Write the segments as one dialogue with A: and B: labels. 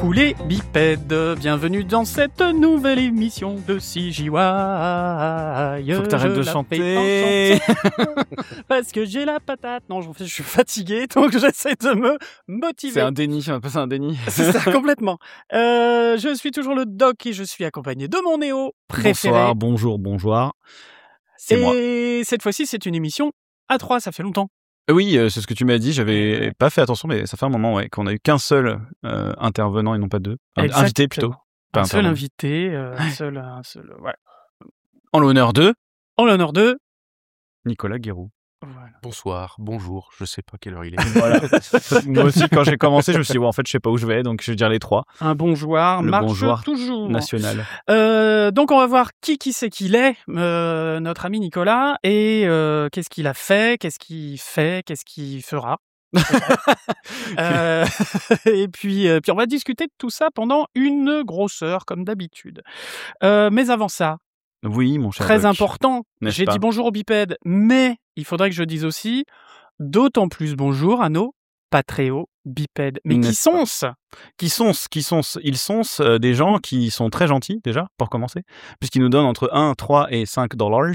A: Coucou les bipèdes, bienvenue dans cette nouvelle émission de CJY.
B: Faut que t'arrêtes de chanter.
A: Parce que j'ai la patate. Non, je suis fatigué, donc j'essaie de me motiver.
B: C'est un déni, on appelle ça un déni.
A: C'est ça, complètement. Je suis toujours le doc et je suis accompagné de mon Néo préféré.
B: Bonsoir, bonjour. C'est moi.
A: Et cette fois-ci, c'est une émission à 3, ça fait longtemps.
B: Oui, c'est ce que tu m'as dit, j'avais pas fait attention, mais ça fait un moment qu'on a eu qu'un seul intervenant et non pas deux. Invité plutôt.
A: Un seul invité, un seul, ouais.
B: En l'honneur de Nicolas Guéroux.
A: Voilà.
C: Bonsoir, bonjour, je sais pas quelle heure il est.
B: Voilà. Moi aussi, quand j'ai commencé, je me suis dit, en fait, je sais pas où je vais, donc je vais dire les trois.
A: Un bonjour marche
B: bonjour
A: toujours.
B: National.
A: Donc, on va voir qui c'est qu'il est, notre ami Nicolas, et qu'est-ce qu'il a fait, qu'est-ce qu'il fera. Et puis on va discuter de tout ça pendant une grosse heure, comme d'habitude. Mais avant ça,
B: Oui, mon cher
A: très
B: Doc.
A: important,
B: N'est-ce
A: j'ai
B: pas
A: dit bonjour aux bipèdes, mais il faudrait que je dise aussi d'autant plus bonjour à nos patréos bipèdes. Mais qui
B: N'est-ce pas
A: sont-ce?
B: Ils sont des gens qui sont très gentils, déjà, pour commencer, puisqu'ils nous donnent entre 1, 3 et 5 dollars,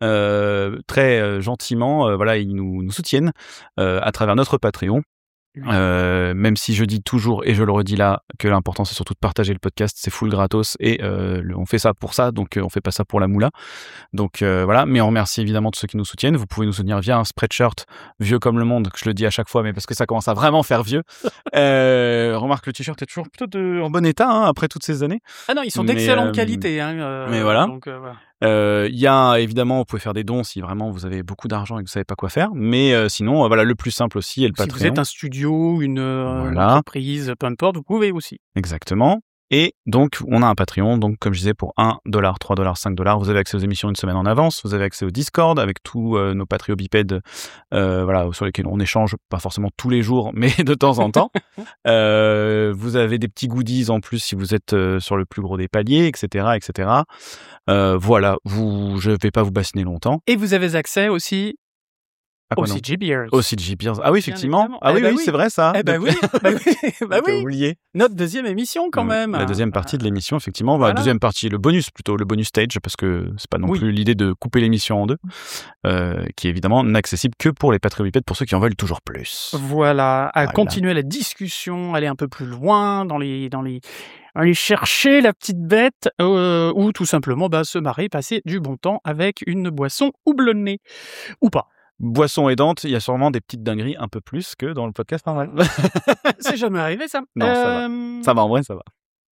B: très gentiment, voilà, ils nous soutiennent à travers notre Patreon. Même si je dis toujours, et je le redis là, que l'important c'est surtout de partager le podcast, c'est full gratos, et on fait ça pour ça, donc on fait pas ça pour la moula. Donc voilà, mais on remercie évidemment tous ceux qui nous soutiennent. Vous pouvez nous soutenir via un spreadshirt vieux comme le monde, que je le dis à chaque fois, mais parce que ça commence à vraiment faire vieux. Remarque, le t-shirt est toujours plutôt en bon état, hein, après toutes ces années.
A: Ah non, ils sont d'excellente qualité. Hein,
B: mais voilà.
A: Donc, voilà.
B: Il y a évidemment, vous pouvez faire des dons si vraiment vous avez beaucoup d'argent et que vous savez pas quoi faire, mais sinon voilà, le plus simple aussi est le Patreon.
A: Si vous êtes un studio, une entreprise, peu importe, vous pouvez aussi.
B: Exactement. Et donc, on a un Patreon. Donc, comme je disais, pour 1 $, 3 $, 5 $, vous avez accès aux émissions une semaine en avance. Vous avez accès au Discord avec tous nos Patreons bipèdes, voilà, sur lesquels on échange, pas forcément tous les jours, mais de temps en temps. Vous avez des petits goodies en plus si vous êtes sur le plus gros des paliers, etc., etc. Voilà, je vais pas vous bassiner longtemps.
A: Et vous avez accès aussi
B: Au
A: CG Beers.
B: Au CG Beers. Ah oui, effectivement.
A: évidemment.
B: Ah oui, c'est vrai ça.
A: Eh ben oui,
B: J'ai oublié.
A: Notre deuxième émission quand même.
B: La deuxième partie de l'émission, effectivement.
A: Voilà.
B: La deuxième partie, le bonus plutôt, le bonus stage, parce que c'est pas non plus l'idée de couper l'émission en deux, qui est évidemment n'accessible que pour les Patreon bipèdes, pour ceux qui en veulent toujours plus.
A: Voilà, continuer la discussion, aller un peu plus loin aller chercher la petite bête, ou tout simplement se marrer, passer du bon temps avec une boisson houblonnée. Ou pas.
B: Boisson aidante, il y a sûrement des petites dingueries un peu plus que dans le podcast normal.
A: C'est jamais arrivé ça.
B: Non, ça va. Ça va, en vrai, ça va.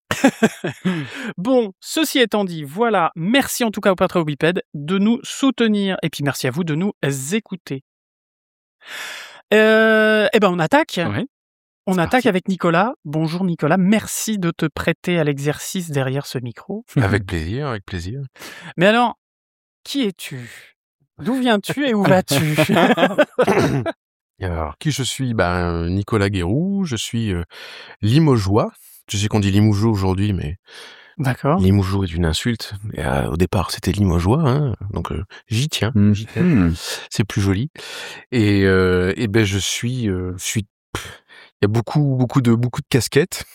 A: Bon, ceci étant dit, voilà, merci en tout cas aux Patreon bipèdes de nous soutenir, et puis merci à vous de nous écouter. On attaque.
B: Oui.
A: On attaque avec Nicolas. Bonjour Nicolas, merci de te prêter à l'exercice derrière ce micro.
C: Avec plaisir, avec plaisir.
A: Mais alors, qui es-tu ? D'où viens-tu et où vas-tu ?
C: Alors, qui je suis ? Nicolas Guéroux, je suis Limogeois. Je sais qu'on dit Limougeot aujourd'hui, mais
A: D'accord.
C: Limougeot est une insulte. Et, au départ, c'était Limogeois, hein, donc j'y tiens. C'est plus joli. Et je suis. Il y a beaucoup de casquettes.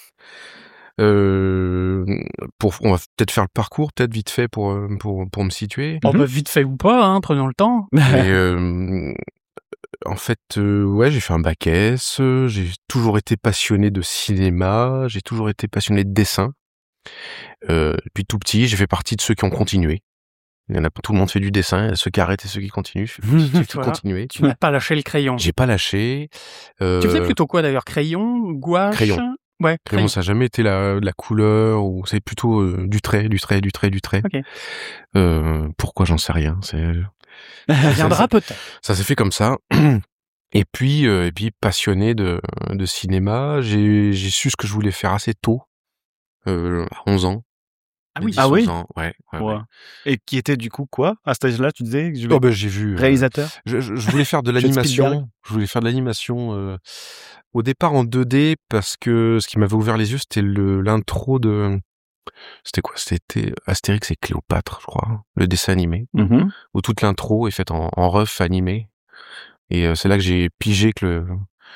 C: On va peut-être faire le parcours, peut-être vite fait pour me situer.
A: Vite fait ou pas, hein, prenons le temps.
C: Et en fait, j'ai fait un bac S. J'ai toujours été passionné de cinéma. J'ai toujours été passionné de dessin. Depuis tout petit, j'ai fait partie de ceux qui ont continué. Tout le monde fait du dessin, il y a ceux qui arrêtent et ceux qui continuent. J'ai continué.
A: Tu n'as pas lâché le crayon.
C: J'ai pas lâché.
A: Tu faisais plutôt quoi d'ailleurs ? Crayon, gouache ?
C: Crayon.
A: Ouais,
C: crayon, ça n'a jamais été la couleur, ou c'est plutôt du trait.
A: Okay.
C: Pourquoi, j'en sais rien.
A: Ça viendra peut-être.
C: Ça s'est fait comme ça. Et puis passionné de cinéma, j'ai su ce que je voulais faire assez tôt, à 11 ans.
A: Ah oui.
C: 10,
B: Ah oui.
C: 11 ans, ouais.
B: Et qui était du coup quoi ? À cet âge-là, tu disais que
C: j'ai vu
B: réalisateur.
C: Je voulais faire de l'animation. Je voulais faire de l'animation au départ en 2D, parce que ce qui m'avait ouvert les yeux, c'était l'intro de... C'était quoi ? C'était Astérix et Cléopâtre, je crois, le dessin animé, où toute l'intro est faite en ref animé. Et c'est là que j'ai pigé que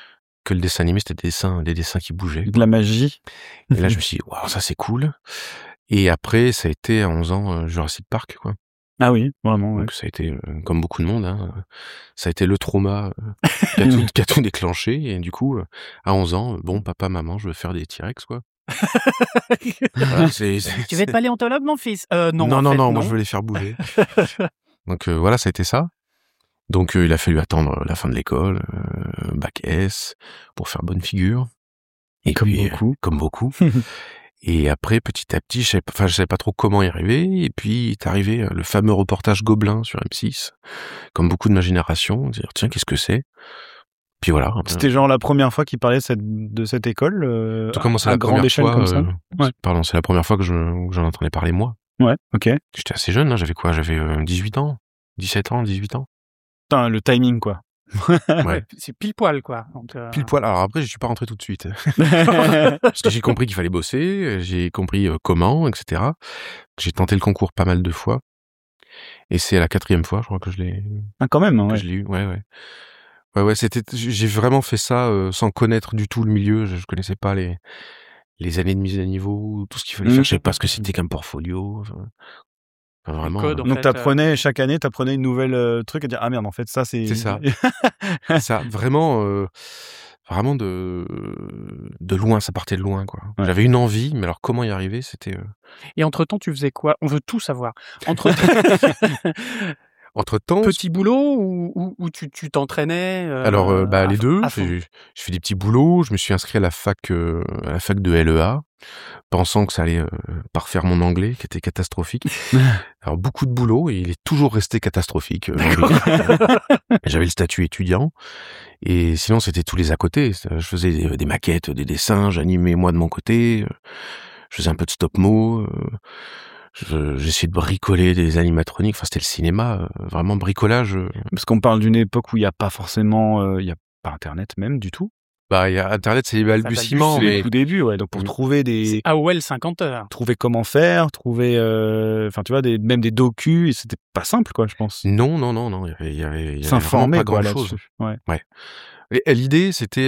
C: que le dessin animé, c'était des dessins qui bougeaient.
B: De la magie.
C: Et là, je me suis dit, waouh, ça c'est cool. Et après, ça a été à 11 ans Jurassic Park, quoi.
B: Ah oui, vraiment, ouais.
C: Donc ça a été, comme beaucoup de monde, hein, ça a été le trauma qui a tout déclenché. Et du coup, à 11 ans, bon, papa, maman, je veux faire des T-Rex, quoi. Voilà,
A: Tu veux être paléontologue, mon fils? Non,
C: non,
A: en
C: non,
A: fait,
C: non, moi je veux les faire bouger. Donc voilà, ça a été ça. Donc il a fallu attendre la fin de l'école, bac S, pour faire bonne figure. Et
B: Comme
C: puis,
B: beaucoup.
C: comme beaucoup. Et après, petit à petit, je savais pas trop comment y arriver. Et puis est arrivé le fameux reportage Gobelin sur M6, comme beaucoup de ma génération, dire tiens, qu'est-ce que c'est? Puis voilà.
B: C'était genre la première fois qu'il parlait de cette école,
C: Tout commence à
B: à
C: la
B: grande
C: première
B: échelle
C: fois.
B: comme ça. Ouais.
C: Pardon, c'est la première fois que j'en entendais parler moi.
B: Ouais, ok.
C: J'étais assez jeune, hein, j'avais quoi? J'avais 18 ans, 17 ans, 18 ans.
B: Putain, le timing, quoi.
C: Ouais.
A: C'est pile poil, quoi. Donc,
C: Pile poil. Alors après, je suis pas rentré tout de suite. Parce que j'ai compris qu'il fallait bosser, j'ai compris comment, etc. J'ai tenté le concours pas mal de fois. Et c'est à la 4e fois, je crois, que je l'ai
B: Ah, quand même,
C: que
B: ouais.
C: je l'ai eu. Ouais, j'ai vraiment fait ça sans connaître du tout le milieu. Je connaissais pas les années de mise à niveau, tout ce qu'il fallait faire. Je savais pas ce que c'était qu'un portfolio. Enfin, vraiment.
A: codes, en
B: Donc
A: fait,
B: chaque année, t'apprenais une nouvelle truc à dire ah merde, en fait ça c'est.
C: C'est ça. Ça, vraiment de loin, ça partait de loin, quoi.
B: Ouais.
C: J'avais une envie, mais alors comment y arriver, c'était.
A: Et entre-temps, tu faisais quoi? On veut tout savoir.
C: Entre-temps,
A: Petit boulot ou tu t'entraînais
C: alors les deux.
A: à fond.
C: Je fais des petits boulots. Je me suis inscrit à la fac de LEA, pensant que ça allait parfaire mon anglais, qui était catastrophique. Alors beaucoup de boulot, et il est toujours resté catastrophique. J'avais le statut étudiant, et sinon c'était tous les à côté. Je faisais des maquettes, des dessins, j'animais moi de mon côté. Je faisais un peu de stop-mo. J'essayais de bricoler des animatroniques. Enfin, c'était le cinéma, vraiment bricolage.
B: Parce qu'on parle d'une époque où il y a pas forcément, il y a pas Internet même du tout.
C: Bah, il y a Internet, c'est les balbutiements,
B: C'est
C: mais
B: les tout début, ouais. Donc pour trouver
A: C'est AOL 50 heures.
B: trouver comment faire, trouver, enfin tu vois, même des docus, et c'était pas simple, quoi, je pense.
C: non, il y avait vraiment
B: S'informer,
C: pas
B: quoi,
C: grand-chose.
B: là-dessus. Ouais.
C: Et l'idée, c'était,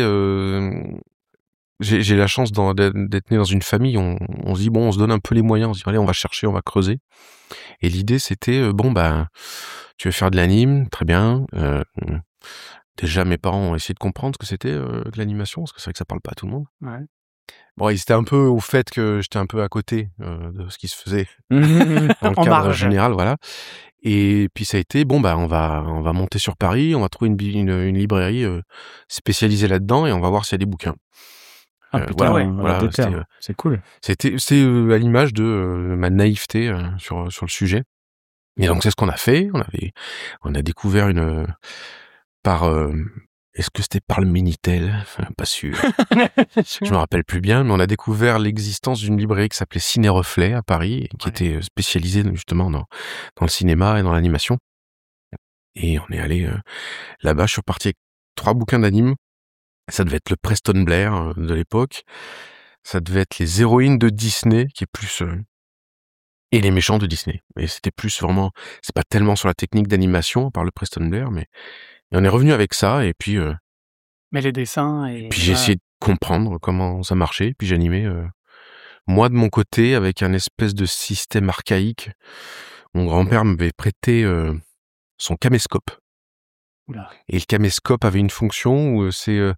C: j'ai la chance d'être né dans une famille, on se dit, bon, on se donne un peu les moyens, on se dit, allez, on va chercher, on va creuser. Et l'idée, c'était, bon, bah, tu veux faire de l'anime, très bien. Déjà, mes parents ont essayé de comprendre ce que c'était de l'animation, parce que c'est vrai que ça parle pas à tout le monde.
A: Ouais.
C: Bon, ils étaient un peu au fait que j'étais un peu à côté de ce qui se faisait dans le
A: En
C: cadre
A: marge.
C: général, voilà. Et puis ça a été, bon, bah, on va monter sur Paris, on va trouver une librairie spécialisée là-dedans, et on va voir s'il y a des bouquins.
B: Ah putain,
C: voilà,
B: c'est cool.
C: c'est à l'image de ma naïveté sur le sujet. Et donc c'est ce qu'on a fait. On a découvert par est-ce que c'était par le Minitel? Enfin, pas sûr. Je me rappelle plus bien, mais on a découvert l'existence d'une librairie qui s'appelait Ciné Reflet à Paris, qui était spécialisée justement dans le cinéma et dans l'animation. Et on est allé là-bas. Je suis reparti avec 3 bouquins d'anime. Ça devait être le Preston Blair de l'époque. Ça devait être les héroïnes de Disney, qui est plus et les méchants de Disney. Et c'était plus vraiment, c'est pas tellement sur la technique d'animation par le Preston Blair, mais et on est revenu avec ça, et puis
A: Mais les dessins et
C: j'ai essayé de comprendre comment ça marchait, puis j'animais moi de mon côté avec un espèce de système archaïque. Mon grand-père m'avait prêté son caméscope.
A: Oula.
C: Et le caméscope avait une fonction où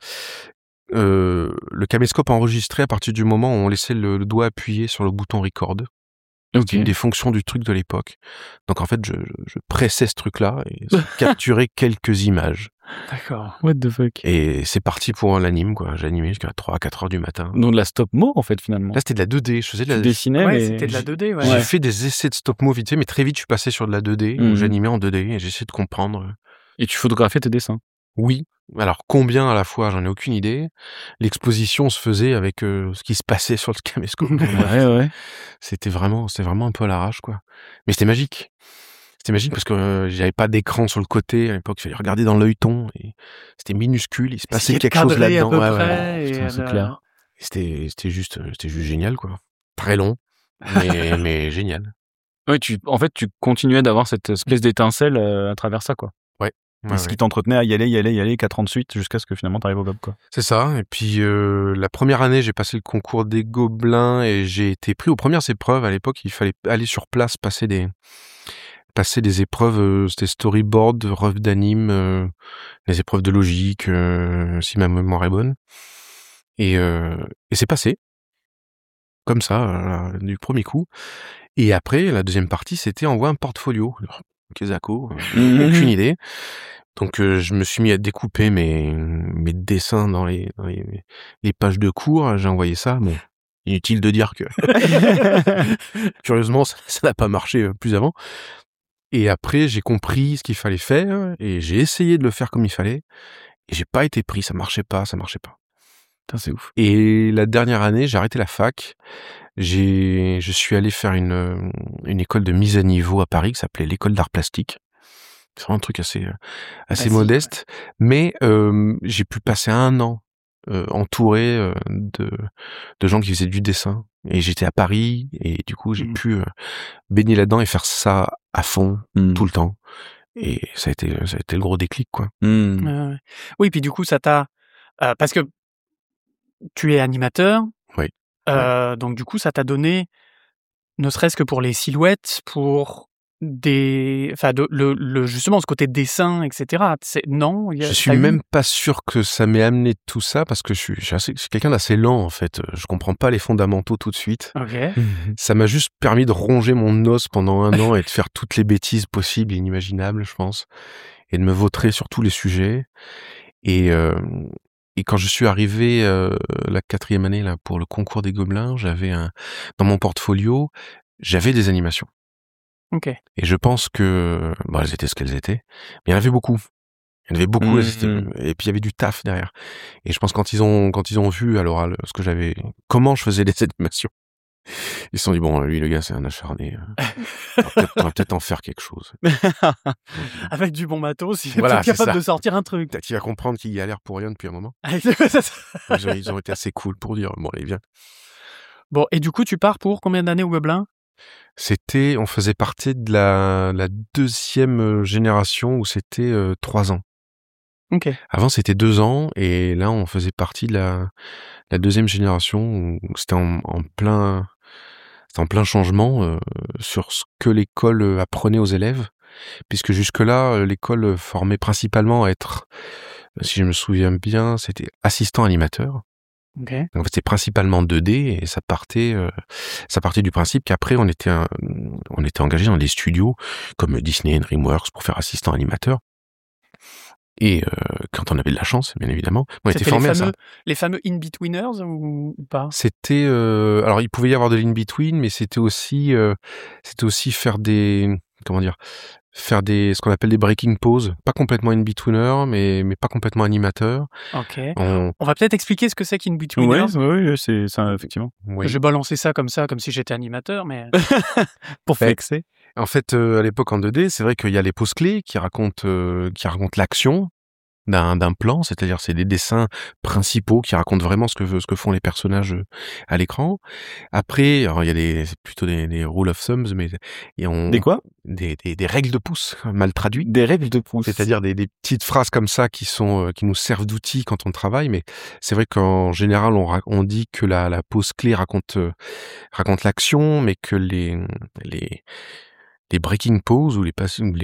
C: le caméscope enregistrait à partir du moment où on laissait le doigt appuyé sur le bouton record. C'est une des fonctions du truc de l'époque. Donc en fait, je pressais ce truc-là et ça capturait quelques images.
A: D'accord.
B: What the fuck.
C: Et c'est parti pour l'anime, quoi. J'animais jusqu'à 3-4 heures du matin.
B: Donc de la stop-mo, en fait, finalement.
C: Là, c'était de la 2D. Je faisais de la...
B: Tu dessinais,
A: Ouais,
B: mais...
A: c'était de la 2D, ouais.
C: J'ai fait des essais de stop-mo vite fait, mais très vite, je suis passé sur de la 2D, où j'animais en 2D, et j'essayais de comprendre.
B: Et tu photographiais tes dessins.
C: Oui. Alors, combien à la fois, j'en ai aucune idée. L'exposition se faisait avec ce qui se passait sur le caméscope.
B: Ouais.
C: C'était vraiment un peu à l'arrache, quoi. Mais c'était magique. C'était magique parce que j'avais pas d'écran sur le côté. À l'époque, il fallait regarder dans l'œilleton. Et c'était minuscule. Il se passait quelque chose là-dedans.
B: Putain, c'est clair.
C: Et c'était juste génial, quoi. Très long, mais génial.
B: Ouais, en fait, tu continuais d'avoir cette espèce d'étincelle à travers ça, quoi.
C: Ouais. Ouais,
B: Et ce qui t'entretenait à y aller 4 ans de suite jusqu'à ce que finalement t'arrives au GOB, quoi.
C: C'est ça. Et puis la première année, j'ai passé le concours des Gobelins et j'ai été pris aux premières épreuves. À l'époque, il fallait aller sur place, passer des épreuves. C'était storyboard, ref d'anime, les épreuves de logique, si ma mémoire est bonne. Et c'est passé comme ça du premier coup. Et après, la deuxième partie, c'était envoie un portfolio. Kezako, aucune idée. Donc je me suis mis à découper mes dessins dans les pages de cours. J'ai envoyé ça. Bon, inutile de dire que curieusement ça n'a pas marché plus avant. Et après j'ai compris ce qu'il fallait faire et j'ai essayé de le faire comme il fallait. Et j'ai pas été pris. Ça marchait pas.
B: Putain, c'est ouf.
C: Et la dernière année, j'ai arrêté la fac. Je suis allé faire une école de mise à niveau à Paris qui s'appelait l'école d'art plastique. C'est vraiment un truc assez modeste, mais j'ai pu passer 1 an entouré de gens qui faisaient du dessin. Et j'étais à Paris et du coup j'ai pu baigner là-dedans et faire ça à fond tout le temps. Et ça a été le gros déclic, quoi.
A: Oui, puis du coup ça t'a parce que tu es animateur.
C: Oui.
A: Donc du coup ça t'a donné, ne serait-ce que pour les silhouettes, pour justement ce côté dessin, etc. Non,
C: Je suis même pas sûr que ça m'ait amené tout ça parce que je suis quelqu'un d'assez lent en fait. Je comprends pas les fondamentaux tout de suite.
A: Ok.
C: Ça m'a juste permis de ronger mon os pendant 1 an et de faire toutes les bêtises possibles et inimaginables, je pense, et de me vautrer sur tous les sujets. Et quand je suis arrivé la 4e année là pour le concours des Gobelins, dans mon portfolio, j'avais des animations.
A: Ok.
C: Et je pense que elles étaient ce qu'elles étaient, mais il y en avait beaucoup. Et puis il y avait du taf derrière. Et je pense quand ils ont vu à l'oral comment je faisais les animations, ils se sont dit bon, lui le gars c'est un acharné. On va peut-être en faire quelque chose.
A: Avec du bon matos, il est
C: Voilà,
A: peut-être capable
C: c'est ça.
A: de sortir un truc.
C: Peut-être qu'il va comprendre qu'il galère pour rien depuis un moment.
A: C'est ça.
C: Ils ont été assez cool pour dire bon allez viens.
A: Bon, et du coup tu pars pour combien d'années au Gobelin?
C: On faisait partie de la 2e génération où c'était 3 ans.
A: Ok.
C: Avant c'était 2 ans et là on faisait partie de la 2e génération où c'était en plein changement sur ce que l'école apprenait aux élèves, puisque jusque-là l'école formait principalement à être, si je me souviens bien, c'était assistant animateur.
A: Ok.
C: En fait, c'est principalement 2D et ça partait du principe qu'après on était engagé dans des studios comme Disney et DreamWorks pour faire assistant animateur. Et quand on avait de la chance, bien évidemment, on était formé à ça.
A: Les fameux in-betweeners ou pas?
C: C'était alors il pouvait y avoir de l'in-between, mais c'était aussi faire ce qu'on appelle des breaking poses, pas complètement in-betweener, mais pas complètement animateur.
A: Ok. On va peut-être expliquer ce que c'est qu'in-betweeners.
B: Oui, c'est ça, effectivement.
C: Oui.
A: Je vais balancer ça comme si j'étais animateur, mais
B: Pour flexer.
C: En fait, à l'époque en 2D, c'est vrai qu'il y a les poses clés qui racontent l'action d'un plan, c'est-à-dire c'est des dessins principaux qui racontent vraiment ce que font les personnages à l'écran. Après, alors il y a c'est plutôt des rule of thumbs, mais
B: Des quoi?
C: Des règles de pouce mal traduites.
B: Des règles de pouce.
C: C'est-à-dire des petites phrases comme ça qui nous servent d'outils quand on travaille, mais c'est vrai qu'en général on dit que la pose clé raconte l'action, mais que les breaking poses ou les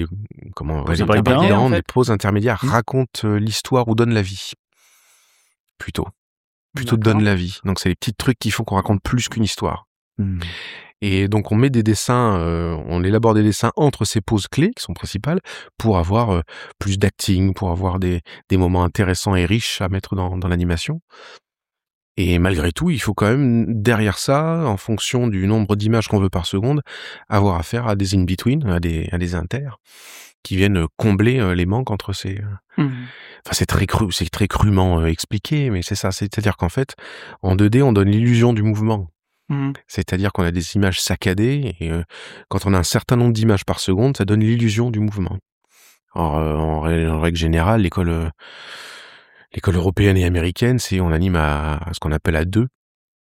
C: poses intermédiaires racontent l'histoire ou donnent la vie. Plutôt donnent la vie. Donc c'est les petits trucs qui font qu'on raconte plus qu'une histoire. Et donc on met des dessins, on élabore des dessins entre ces poses clés qui sont principales pour avoir plus d'acting, pour avoir des moments intéressants et riches à mettre dans l'animation. Et malgré tout, il faut quand même, derrière ça, en fonction du nombre d'images qu'on veut par seconde, avoir affaire à des in-between, à des inters, qui viennent combler les manques entre ces... Enfin, c'est très crûment expliqué, mais c'est ça. C'est-à-dire qu'en fait, en 2D, on donne l'illusion du mouvement. C'est-à-dire qu'on a des images saccadées, et quand on a un certain nombre d'images par seconde, ça donne l'illusion du mouvement. Alors, en règle générale, l'école européenne et américaine, on anime à ce qu'on appelle à 2.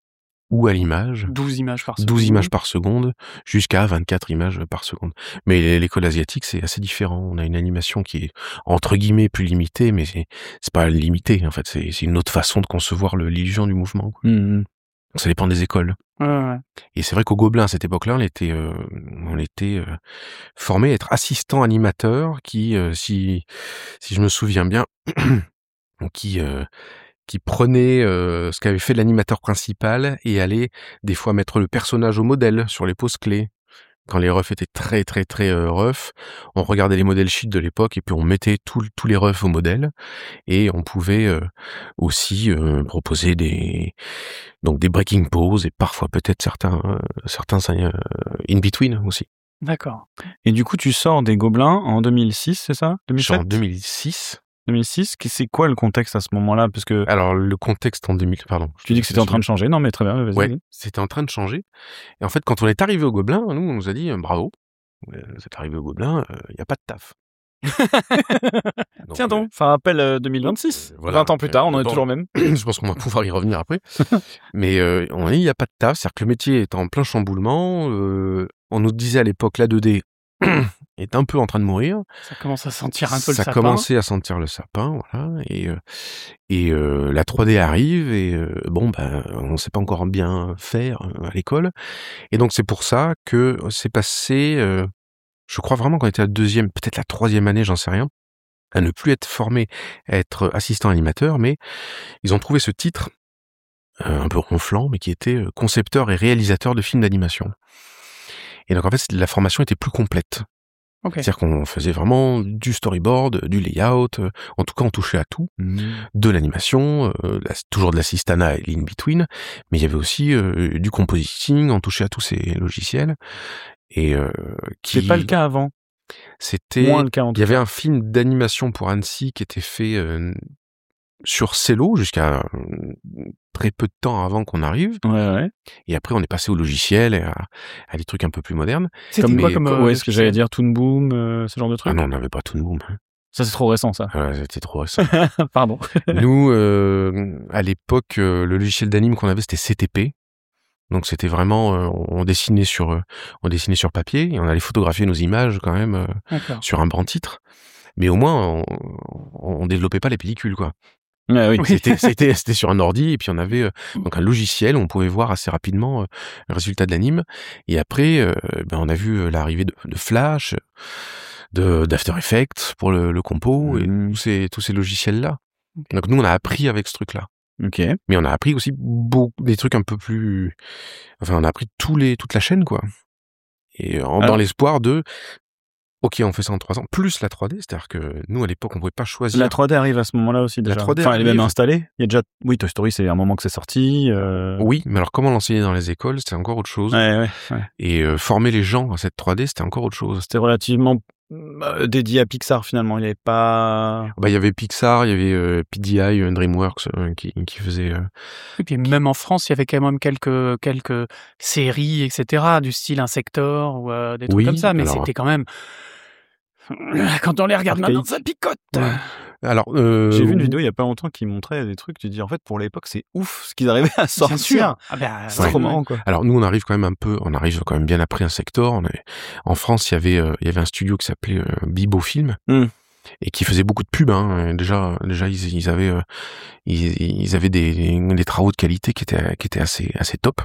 C: ou à l'image.
A: 12 images par
C: 12
A: seconde.
C: images par seconde, jusqu'à 24 images par seconde. Mais l'école asiatique, c'est assez différent. On a une animation qui est, entre guillemets, plus limitée, mais c'est pas limité, en fait. C'est une autre façon de concevoir l'illusion du mouvement, quoi.
B: Mhm.
C: Ça dépend des écoles.
A: Ouais.
C: Et c'est vrai qu'au Gobelin, à cette époque-là, on était formé à être assistant animateur qui, si je me souviens bien, qui prenait ce qu'avait fait l'animateur principal et allait des fois mettre le personnage au modèle sur les poses clés. Quand les refs étaient très très très rough, on regardait les modèles sheets de l'époque et puis on mettait tous les refs au modèle et on pouvait aussi proposer des breaking poses et parfois peut-être certains in between aussi.
A: D'accord.
B: Et du coup, tu sors des Gobelins en 2006, c'est ça?
C: Je suis
B: 2007?
C: en 2006.
B: 2006, c'est quoi le contexte à ce moment-là? Parce que
C: Alors le contexte en 2000, pardon.
B: tu dis que c'était en train de changer. Non, mais très bien, vas-y.
C: Ouais, c'était en train de changer. Et en fait, quand on est arrivé au Gobelin, nous, on nous a dit bravo, vous êtes arrivé au Gobelin, il n'y a pas de taf.
B: Tiens donc, ça rappelle 2026.
C: voilà.
B: 20 ans plus tard, on en est
C: Bon.
B: toujours même.
C: Je pense qu'on va pouvoir y revenir après. Mais on a dit il n'y a pas de taf, c'est-à-dire que le métier est en plein chamboulement. On nous disait à l'époque la 2D est un peu en train de mourir.
A: Ça commence à sentir un peu le
C: Ça
A: sapin.
C: commençait à sentir le sapin, voilà. Et la 3D arrive et on sait pas encore bien faire à l'école. Et donc c'est pour ça que c'est passé, je crois vraiment qu'on était à la deuxième, peut-être la troisième année, j'en sais rien, à ne plus être formé à être assistant animateur, mais ils ont trouvé ce titre un peu ronflant, mais qui était concepteur et réalisateur de films d'animation. Et donc en fait la formation était plus complète.
A: Ok.
C: C'est-à-dire qu'on faisait vraiment du storyboard, du layout, en tout cas on touchait à tout, de l'animation, toujours de l'assistana et l'in-between, mais il y avait aussi du compositing, on touchait à tous ces logiciels. Et
B: C'est pas le cas avant.
C: C'était,
B: Moins le cas en tout
C: il y avait
B: cas.
C: un film d'animation pour Annecy qui était fait sur Cello jusqu'à très peu de temps avant qu'on arrive.
B: Ouais.
C: Et après, on est passé au logiciel et à des trucs un peu plus modernes.
A: C'était quoi comme
B: ouais, ce que j'allais dire, Toon Boom, ce genre de truc.
C: Ah non, on n'avait pas Toon Boom.
B: Ça, c'est trop récent, ça.
C: Ouais, c'était trop récent.
B: Pardon.
C: Nous, à l'époque, le logiciel d'anime qu'on avait, c'était CTP. Donc c'était vraiment, on dessinait sur papier et on allait photographier nos images quand même
A: D'accord.
C: sur un banc titre. Mais au moins, on développait pas les pellicules, quoi.
B: Ouais, oui.
C: C'était sur un ordi et puis on avait donc un logiciel où on pouvait voir assez rapidement le résultat de l'anime. Et après, on a vu l'arrivée de Flash, d'After Effects pour le compo et tous ces logiciels-là.
A: Okay.
C: Donc nous, on a appris avec ce truc-là.
B: Ok.
C: Mais on a appris aussi des trucs un peu plus... Enfin, on a appris toute la chaîne, quoi. Et dans l'espoir de... Ok, on fait ça en 3 ans. Plus la 3D, c'est-à-dire que nous, à l'époque, on pouvait pas choisir...
B: La 3D arrive à ce moment-là aussi, déjà.
C: La 3D
B: enfin, elle est même
C: arrive.
B: installée. Il y a déjà... Oui, Toy Story, c'est un moment que c'est sorti.
C: Oui, mais alors comment l'enseigner dans les écoles, c'était encore autre chose.
B: Ouais.
C: Et former les gens à cette 3D, c'était encore autre chose.
B: C'était relativement dédié à Pixar, finalement. Il n'y avait pas...
C: Il y avait Pixar, il y avait PDI, DreamWorks qui faisait...
A: Et puis même en France, il y avait quand même quelques séries, etc., du style Insector ou des trucs comme ça, mais c'était quand même... Quand on les regarde maintenant, ça picote.
C: Ouais. Alors,
B: j'ai vu une vidéo il y a pas longtemps qui montrait des trucs. Tu dis en fait pour l'époque c'est ouf ce qu'ils arrivaient à sortir.
A: Bien sûr.
B: C'est trop marrant quoi.
C: Alors nous on arrive quand même bien après Insector. En France il y avait un studio qui s'appelait Bibo Film et qui faisait beaucoup de pubs. Hein. Déjà ils avaient des travaux de qualité qui étaient assez top.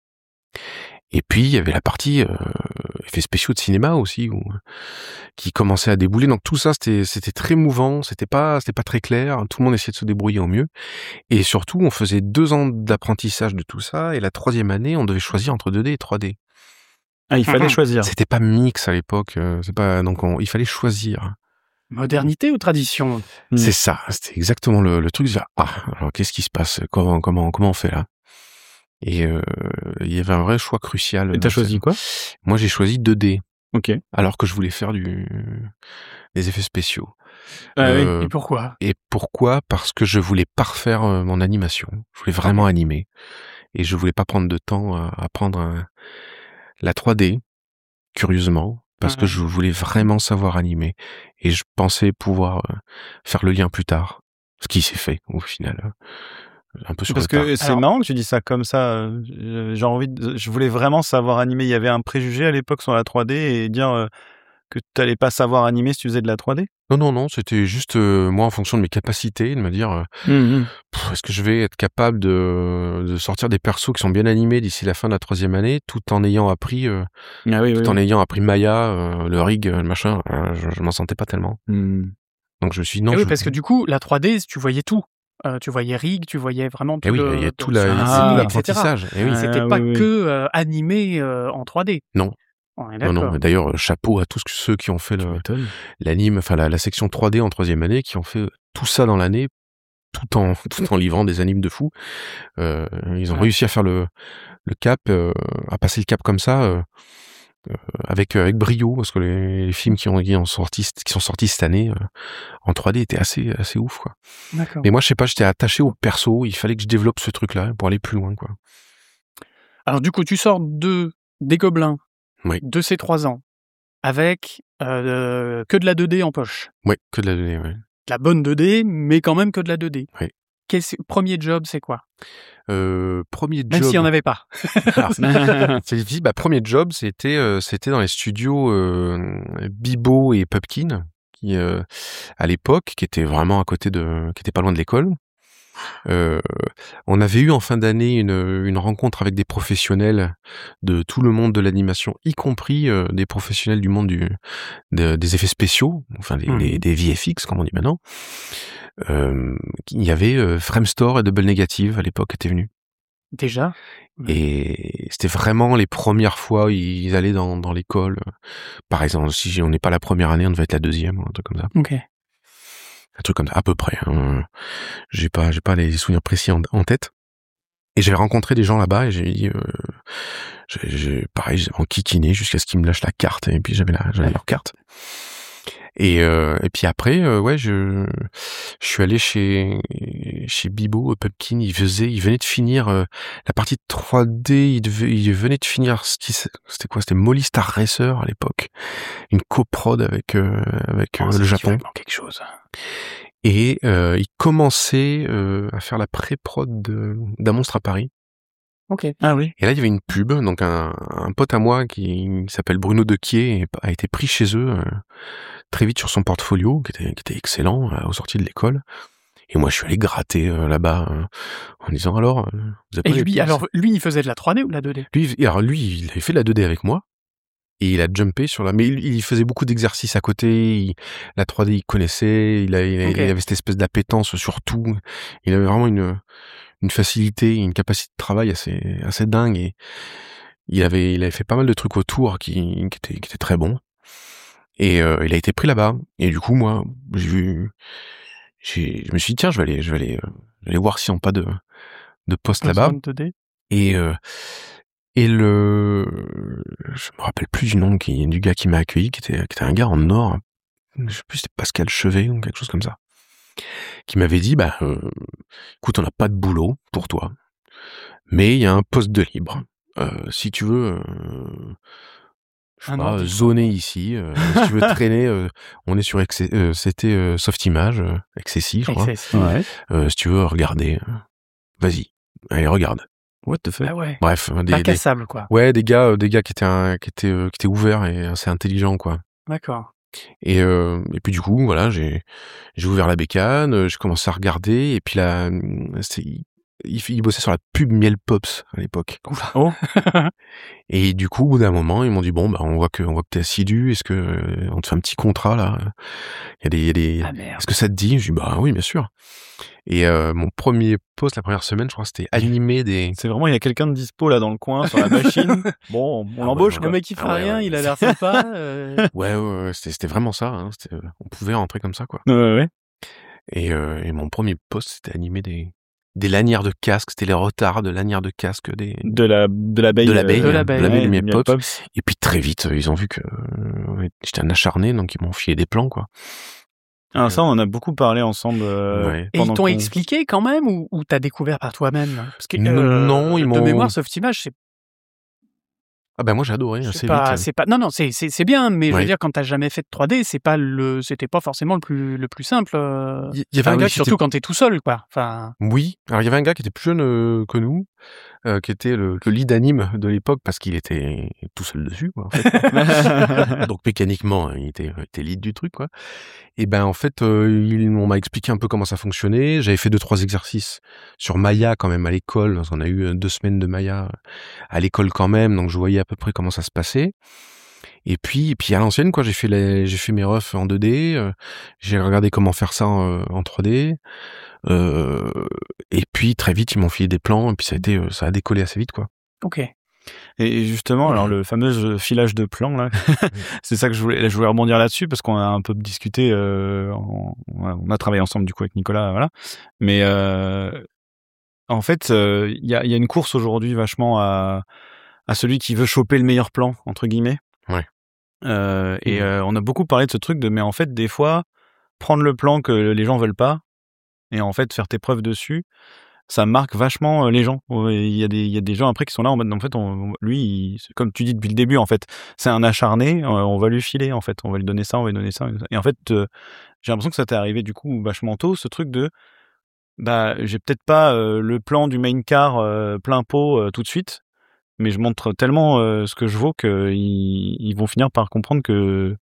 C: Et puis il y avait la partie effets spéciaux de cinéma aussi qui commençait à débouler. Donc tout ça c'était très mouvant, c'était pas très clair. Tout le monde essayait de se débrouiller au mieux. Et surtout on faisait 2 ans d'apprentissage de tout ça et la 3e année on devait choisir entre 2D et 3D.
B: Ah, il fallait choisir.
C: C'était pas mix à l'époque. Il fallait choisir.
A: Modernité ou tradition?
C: C'est ça. C'était exactement le truc. Alors qu'est-ce qui se passe? Comment on fait là? Et il y avait un vrai choix crucial.
B: Et t'as choisi quoi?
C: Moi, j'ai choisi 2D.
B: Ok.
C: Alors que je voulais faire des effets spéciaux.
A: Oui. Et pourquoi?
C: Parce que je voulais parfaire mon animation. Je voulais vraiment animer. Et je voulais pas prendre de temps à apprendre la 3D, curieusement, parce que je voulais vraiment savoir animer. Et je pensais pouvoir faire le lien plus tard. Ce qui s'est fait, au final. un peu sur
B: Parce
C: le tard.
B: que c'est
A: Alors-
B: marrant que tu dis ça comme ça. Je voulais vraiment savoir animer. Il y avait un préjugé à l'époque sur la 3D et dire que tu n'allais pas savoir animer si tu faisais de la 3D.
C: Non, c'était juste moi en fonction de mes capacités, de me dire est-ce que je vais être capable de sortir des persos qui sont bien animés d'ici la fin de la 3e année, tout en ayant appris Maya, le rig, le machin. Je m'en sentais pas tellement. Donc je me suis dit non.
A: Eh oui, parce que du coup, la 3D, tu voyais tout. Tu voyais rig, tu voyais vraiment tout
C: Eh oui,
A: le...
C: il y a tout
A: donc,
C: tout
A: etc.
C: l'apprentissage. Eh oui.
A: C'était pas que animé en 3D.
C: Non.
A: On est
C: Non.
A: d'accord.
C: D'ailleurs, chapeau à tous ceux qui ont fait l'anime, enfin la section 3D en 3e année, qui ont fait tout ça dans l'année, tout en livrant des animes de fou. Ils ont réussi à faire le cap, à passer le cap comme ça, avec brio, parce que les films qui sont sortis cette année en 3D étaient assez ouf, quoi.
A: D'accord.
C: Mais moi, je sais pas, j'étais attaché au perso, il fallait que je développe ce truc-là pour aller plus loin, quoi.
A: Alors du coup, tu sors des Gobelins
C: Oui.
A: de ces 3 ans avec que de la 2D en poche.
C: Ouais, que de la 2D, ouais.
A: De la bonne 2D, mais quand même que de la 2D.
C: Oui.
A: Premier job, c'est quoi?
C: Premier job.
A: Même s'il n'y en avait pas.
C: Alors, c'est difficile. Premier job, c'était dans les studios Bibo et Pupkin, qui à l'époque, qui étaient vraiment à côté qui étaient pas loin de l'école. On avait eu en fin d'année une rencontre avec des professionnels de tout le monde de l'animation, y compris des professionnels du monde des effets spéciaux, enfin des VFX comme on dit maintenant. Il y avait Framestore et Double Negative à l'époque étaient venus.
A: Déjà.
C: Et c'était vraiment les premières fois ils allaient dans l'école. Par exemple, si on n'est pas la première année, on devait être la 2e, ou un truc comme ça.
A: Ok.
C: Un truc comme ça, à peu près. J'ai pas les souvenirs précis en tête. Et j'avais rencontré des gens là-bas et j'ai dit, pareil, j'ai enquiquiné jusqu'à ce qu'ils me lâchent la carte. Et puis j'avais leur carte. Et puis après, je suis allé chez Bibo, Pupkin. Il venait de finir la partie 3D. Il venait de finir c'était quoi? C'était Molly Star Racer à l'époque, une coprod avec le Japon.
A: Quelque chose.
C: Et il commençait à faire la pré-prod d'un Monstre à Paris.
A: Ok.
B: Ah oui.
C: Et là, il y avait une pub, donc un pote à moi qui s'appelle Bruno Dequier a été pris chez eux très vite sur son portfolio, qui était excellent au sorti de l'école. Et moi, je suis allé gratter là-bas en disant alors. Vous avez
A: Et
C: pas des
A: lui,
C: pièces
A: il faisait de la 3D ou de la 2D?
C: Lui, il avait fait de la 2D avec moi. Et il a jumpé sur mais il faisait beaucoup d'exercices à côté. La 3D, il connaissait. Il avait cette espèce d'appétence sur tout. Il avait vraiment une facilité, une capacité de travail assez dingue. Et il avait fait pas mal de trucs autour qui étaient très bons. Et il a été pris là-bas. Et du coup, moi, je me suis dit tiens, je vais aller voir s'ils n'ont pas de poste là-bas.
A: 2D.
C: Et je me rappelle plus du nom du gars qui m'a accueilli, qui était un gars en or. Je sais plus, c'était Pascal Chevet ou quelque chose comme ça. Qui m'avait dit, écoute, on n'a pas de boulot pour toi, mais il y a un poste de libre. Si tu veux, zoner ici, si tu veux traîner, on est sur c'était Softimage, XSI, je crois.
B: Ouais.
C: Si tu veux regarder, vas-y, allez, regarde.
B: What the fuck?
A: Ah ouais.
C: Bref,
A: Pas cassable, quoi.
C: ouais, des gars qui étaient ouverts et assez intelligents, quoi.
A: D'accord.
C: Et puis du coup, voilà, j'ai ouvert la bécane, j'ai commencé à regarder, et puis là, il bossait sur la pub Miel Pops à l'époque.
B: Oh.
C: Et du coup, au bout d'un moment, ils m'ont dit bon, on voit que t'es assidu, est-ce que on te fait un petit contrat là? Il y a des
A: Ah merde.
C: Est-ce que ça te dit? Je dis oui, bien sûr. Et mon premier poste, la première semaine, je crois, c'était animer des.
B: C'est vraiment, il y a quelqu'un de dispo là dans le coin sur la machine. Bon, on l'embauche.
A: Le mec qui fera rien, il a l'air sympa.
C: Ouais, c'était vraiment ça. Hein, on pouvait rentrer comme ça, quoi.
B: Ouais.
C: Et mon premier poste, c'était animer des lanières de casque. C'était les retards de lanières de casque
B: de l'abeille.
C: De l'abeille du Miel
B: Miel
C: Pops. Et puis très vite, ils ont vu que j'étais un acharné, donc ils m'ont filé des plans, quoi.
B: Ah, ça, on en a beaucoup parlé ensemble.
C: Ouais.
A: Et ils t'ont expliqué quand même ou t'as découvert par toi-même? Parce que
C: Non, ils m'ont.
A: De mémoire, Softimage,
C: Ah bah moi j'ai adoré assez vite.
A: C'est pas, non, c'est bien, mais je veux
C: Ouais.
A: dire, quand t'as jamais fait de 3D, c'était pas forcément le plus simple.
C: Il y avait un gars qui
A: surtout quand t'es tout seul, quoi. Enfin,
C: Oui, alors il y avait un gars qui était plus jeune que nous, qui était le lead anime de l'époque parce qu'il était tout seul dessus, quoi, en fait. Donc mécaniquement, il était lead du truc, quoi. Et ben en fait, on m'a expliqué un peu comment ça fonctionnait. J'avais fait 2-3 exercices sur Maya quand même à l'école, parce qu'on a eu 2 semaines de Maya à l'école quand même, donc je voyais à peu près comment ça se passait. Et puis à l'ancienne, quoi, j'ai fait mes refs en 2D, j'ai regardé comment faire ça en 3D. Et puis très vite, ils m'ont filé des plans, et puis ça a décollé assez vite, quoi.
A: ok.
B: Et justement, alors le fameux filage de plans là, c'est ça que je voulais rebondir là-dessus parce qu'on a un peu discuté, on a travaillé ensemble du coup avec Nicolas, voilà. Mais en fait, il y a une course aujourd'hui vachement à celui qui veut choper le meilleur plan entre guillemets.
C: Ouais.
B: On a beaucoup parlé de ce truc mais en fait des fois prendre le plan que les gens veulent pas et en fait faire tes preuves dessus. Ça marque vachement les gens. Il y a des gens après qui sont là en mode, en fait, lui, comme tu dis depuis le début, en fait, c'est un acharné, on va lui filer, en fait, on va lui donner ça, on va lui donner ça. Et en fait, j'ai l'impression que ça t'est arrivé du coup vachement tôt, ce truc de, bah, j'ai peut-être pas le plan du main car plein pot tout de suite, mais je montre tellement ce que je vaux qu'ils vont finir par comprendre que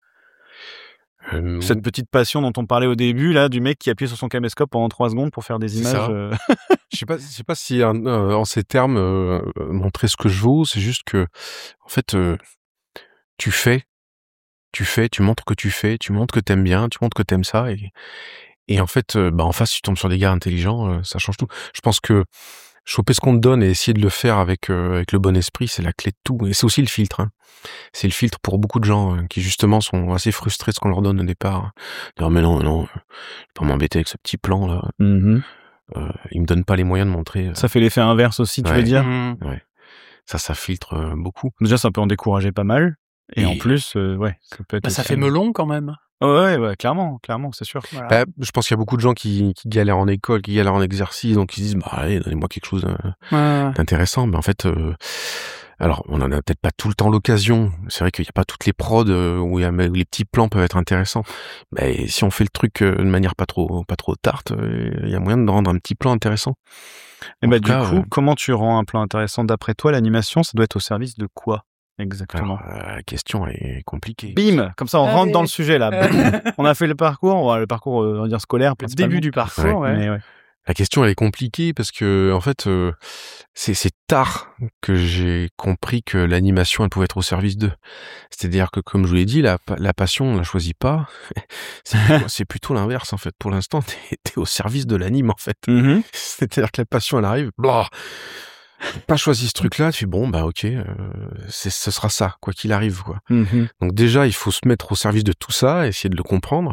B: cette petite passion dont on parlait au début, là, du mec qui appuie sur son caméscope pendant 3 secondes pour faire des
C: C'est
B: images.
C: ça. Je sais pas si en ces termes montrer ce que je vaux, c'est juste que en fait tu fais, tu montres que tu fais, tu montres que t'aimes bien, tu montres que t'aimes ça et en fait bah en face tu tombes sur des gars intelligents, ça change tout. Je pense que choper ce qu'on te donne et essayer de le faire avec le bon esprit, c'est la clé de tout et c'est aussi le filtre, hein. C'est le filtre pour beaucoup de gens qui justement sont assez frustrés de ce qu'on leur donne au départ. Dire mais non, je vais pas m'embêter avec ce petit plan là. Il me donne pas les moyens de montrer.
B: Ça fait l'effet inverse aussi, tu veux dire?
C: Ouais. Ça filtre beaucoup.
B: Déjà, ça peut en décourager pas mal. Et en plus, ouais, ça peut être.
A: Bah, ça fait melon quand même.
B: Ouais, clairement, c'est sûr.
A: Voilà.
C: Bah, je pense qu'il y a beaucoup de gens qui galèrent en école, qui galèrent en exercice, donc ils se disent bah allez, donnez-moi quelque chose
A: Ouais.
C: d'intéressant. Mais en fait, alors on en a peut-être pas tout le temps l'occasion. C'est vrai qu'il y a pas toutes les prods où les petits plans peuvent être intéressants. Mais si on fait le truc de manière pas trop tarte, il y a moyen de rendre un petit plan intéressant.
B: Et bah du coup, comment tu rends un plan intéressant d'après toi? L'animation, ça doit être au service de quoi exactement?
C: Alors, la question est compliquée.
B: Bim, comme ça on rentre dans le sujet là. On a fait le parcours, on va dire scolaire,
A: Le début du parcours, ouais.
B: Mais ouais.
C: La question elle est compliquée parce que en fait c'est tard que j'ai compris que l'animation elle pouvait être au service d'eux. C'est-à-dire que comme je vous l'ai dit, la passion on la choisit pas. C'est plutôt l'inverse en fait. Pour l'instant t'es au service de l'anime en fait. C'est-à-dire que la passion elle arrive, blah, t'as pas choisi ce truc-là, tu fais bon bah ok, ce sera ça quoi qu'il arrive quoi. Donc déjà il faut se mettre au service de tout ça, essayer de le comprendre.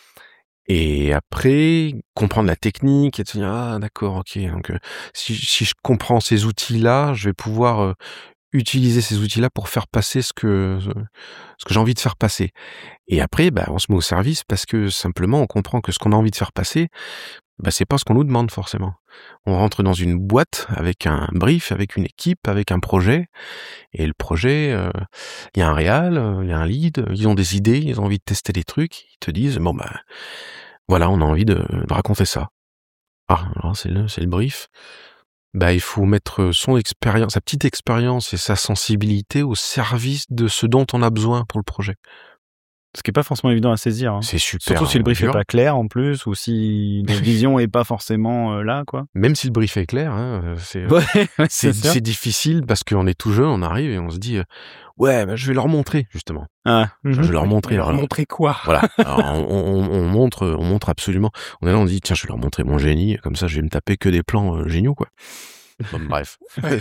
C: Et après, comprendre la technique et de se dire ah d'accord, ok. Donc si je comprends ces outils-là, je vais pouvoir utiliser ces outils-là pour faire passer ce que j'ai envie de faire passer. Et après, bah on se met au service parce que simplement on comprend que ce qu'on a envie de faire passer, bah c'est pas ce qu'on nous demande forcément. On rentre dans une boîte avec un brief, avec une équipe, avec un projet. Et le projet, il y a un réal, il y a un lead, ils ont des idées, ils ont envie de tester des trucs. Ils te disent bon bah voilà, on a envie de raconter ça. Ah, alors c'est le brief. Bah, il faut mettre son expérience, sa petite expérience et sa sensibilité au service de ce dont on a besoin pour le projet.
B: Ce qui est pas forcément évident à saisir. Hein.
C: C'est super.
B: Surtout si le brief
C: dur.
B: est pas clair en plus, ou si la vision est pas forcément là, quoi.
C: Même si le brief est clair, hein, c'est difficile parce qu'on est tout jeune, on arrive et on se dit ouais, bah, je vais leur montrer justement.
B: Ah.
C: Je vais leur montrer.
A: Leur montrer quoi?
C: Voilà. Alors, on montre absolument. On est là, on dit tiens, je vais leur montrer mon génie, comme ça, je vais me taper que des plans géniaux, quoi. Bon, bref.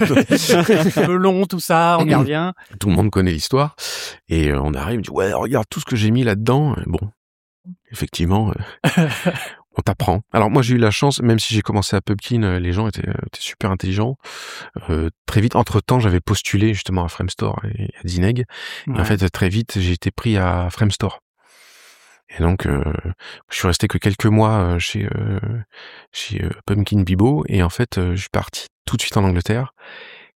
A: Melon, tout ça, on y revient.
C: Tout le monde connaît l'histoire. Et on arrive, on dit ouais, regarde tout ce que j'ai mis là-dedans. Bon, effectivement, on t'apprend. Alors moi j'ai eu la chance, même si j'ai commencé à Pupkin, les gens étaient super intelligents. Très vite, entre-temps, j'avais postulé justement à Framestore et à Dineg.
A: Ouais.
C: Et en fait, très vite, j'ai été pris à Framestore. Et donc, je suis resté que quelques mois chez Pumpkin Bibo. Et en fait, je suis parti tout de suite en Angleterre.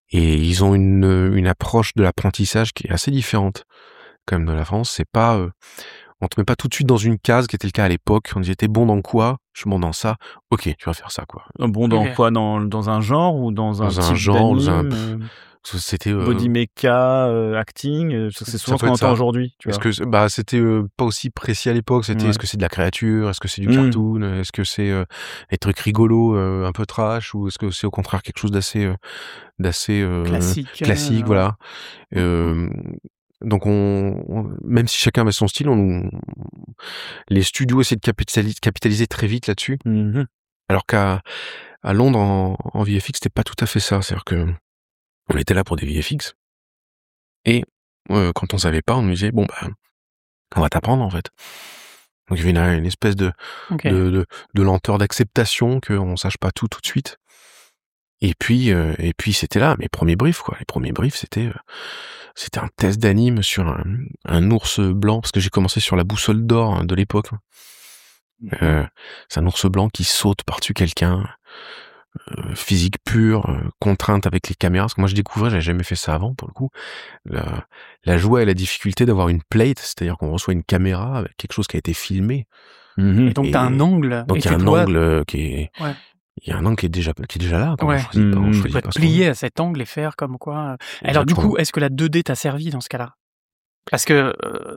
C: Et ils ont une approche de l'apprentissage qui est assez différente quand même de la France. C'est pas, on te met pas tout de suite dans une case qui était le cas à l'époque. On disait t'es bon dans quoi? Je suis bon dans ça. Ok, tu vas faire ça quoi.
B: Bon dans
A: Ok.
B: quoi? Dans un genre ou dans un
C: Dans un
B: type
C: genre, dans un
B: d'anime,
C: c'était
B: body mecha, acting, c'est
C: ça
B: souvent ce
C: peut
B: qu'on
C: être
B: entend
C: ça.
B: aujourd'hui, tu
C: Est-ce
B: vois?
C: que bah c'était pas aussi précis à l'époque. C'était
B: Ouais.
C: est-ce que c'est de la créature? Est-ce que c'est du
B: Mmh.
C: cartoon? Est-ce que c'est des trucs rigolos, un peu trash, ou est-ce que c'est au contraire quelque chose d'assez
A: Classique.
C: classique,
A: Ouais.
C: voilà. Donc même si chacun avait son style, les studios essaient de capitaliser très vite là-dessus.
B: Mmh.
C: Alors qu'à Londres, en VFX, c'était pas tout à fait ça. C'est-à-dire que on était là pour des VFX. Et quand on savait pas, on nous disait, bon, bah, on va t'apprendre, en fait. Donc il y avait une espèce
A: Ok.
C: de lenteur d'acceptation qu'on sache pas tout de suite. Et puis c'était là, mes premiers briefs, quoi. Les premiers briefs, c'était un test d'anime sur un ours blanc, parce que j'ai commencé sur la boussole d'or de l'époque. C'est un ours blanc qui saute par-dessus quelqu'un, physique pure, contrainte avec les caméras. Parce que moi je découvrais, j'avais jamais fait ça avant pour le coup. La joie et la difficulté d'avoir une plate, c'est-à-dire qu'on reçoit une caméra avec quelque chose qui a été filmé.
A: Et donc t'as un angle.
C: Donc
A: et
C: il y a
A: tes
C: un
A: doigts-
C: angle qui est,
A: Ouais.
C: il y a un angle qui est déjà là. Quoi.
A: Ouais.
C: On choisit pas, on
B: Tu
A: Tu
C: choisit
A: peux
C: pas
A: te
C: ce qu'on veut.
A: plier à cet angle et faire comme quoi. Alors du
C: Exactement.
A: coup, est-ce que la 2D t'a servi dans ce cas-là? Parce que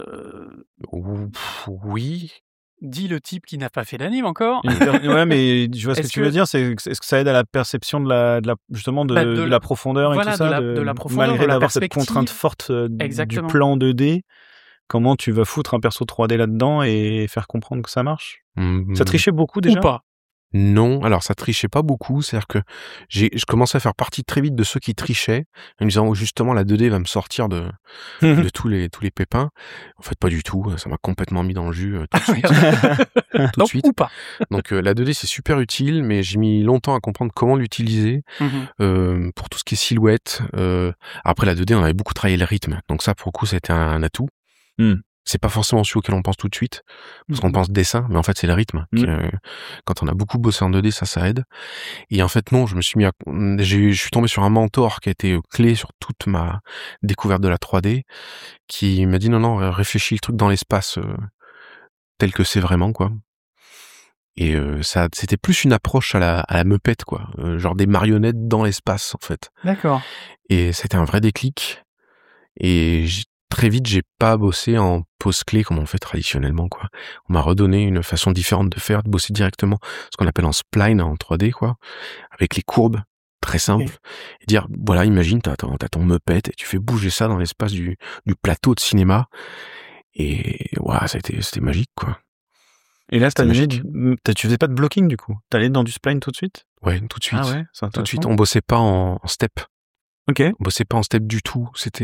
C: Oui.
A: dit le type qui n'a pas fait d'anime encore.
B: Ouais, mais je vois ce que
A: Est-ce
B: tu veux
A: que-
B: dire. Est-ce que ça aide à la perception de la justement
A: Bah,
B: de la profondeur
A: voilà,
B: et tout ça,
A: de la profondeur,
B: malgré
A: de la
B: d'avoir cette
A: perspective.
B: contrainte forte du
A: Exactement.
B: plan 2D, comment tu vas foutre un perso 3D là-dedans et faire comprendre que ça marche? Ça trichait beaucoup déjà?
A: Ou pas.
C: Non, alors ça trichait pas beaucoup, c'est-à-dire que je commençais à faire partie très vite de ceux qui trichaient, en me disant oh, justement la 2D va me sortir de tous les pépins. En fait, pas du tout, ça m'a complètement mis dans le jus tout de suite. Tout de
A: Donc,
C: suite.
A: ou pas.
C: Donc la 2D c'est super utile, mais j'ai mis longtemps à comprendre comment l'utiliser pour tout ce qui est silhouette. Après la 2D, on avait beaucoup travaillé le rythme, donc ça pour le coup c'était un atout. C'est pas forcément celui auquel on pense tout de suite, parce qu'on pense dessin, mais en fait c'est le rythme. Quand on a beaucoup bossé en 2D, ça aide. Et en fait non, je suis tombé sur un mentor qui a été clé sur toute ma découverte de la 3D, qui m'a dit non, réfléchis le truc dans l'espace tel que c'est vraiment, quoi. Et ça, c'était plus une approche à la Muppet, quoi, genre des marionnettes dans l'espace, en fait.
A: D'accord.
C: Et c'était un vrai déclic. Et très vite, j'ai pas bossé en pose clé comme on fait traditionnellement, quoi. On m'a redonné une façon différente de faire, de bosser directement, ce qu'on appelle en spline en 3D, quoi, avec les courbes, très simple.
A: Okay.
C: Et dire, voilà, imagine, t'as ton Muppet et tu fais bouger ça dans l'espace du plateau de cinéma. Et voilà, c'était magique, quoi.
B: Et là,
C: C'était magique.
B: Tu faisais pas de blocking du coup? T'allais dans du spline tout de suite?
C: Ouais, tout de suite.
B: Ah ouais, c'est
C: Tout de suite.
B: intéressant.
C: On bossait pas en step.
B: Ok.
C: On bossait pas en step du tout. C'était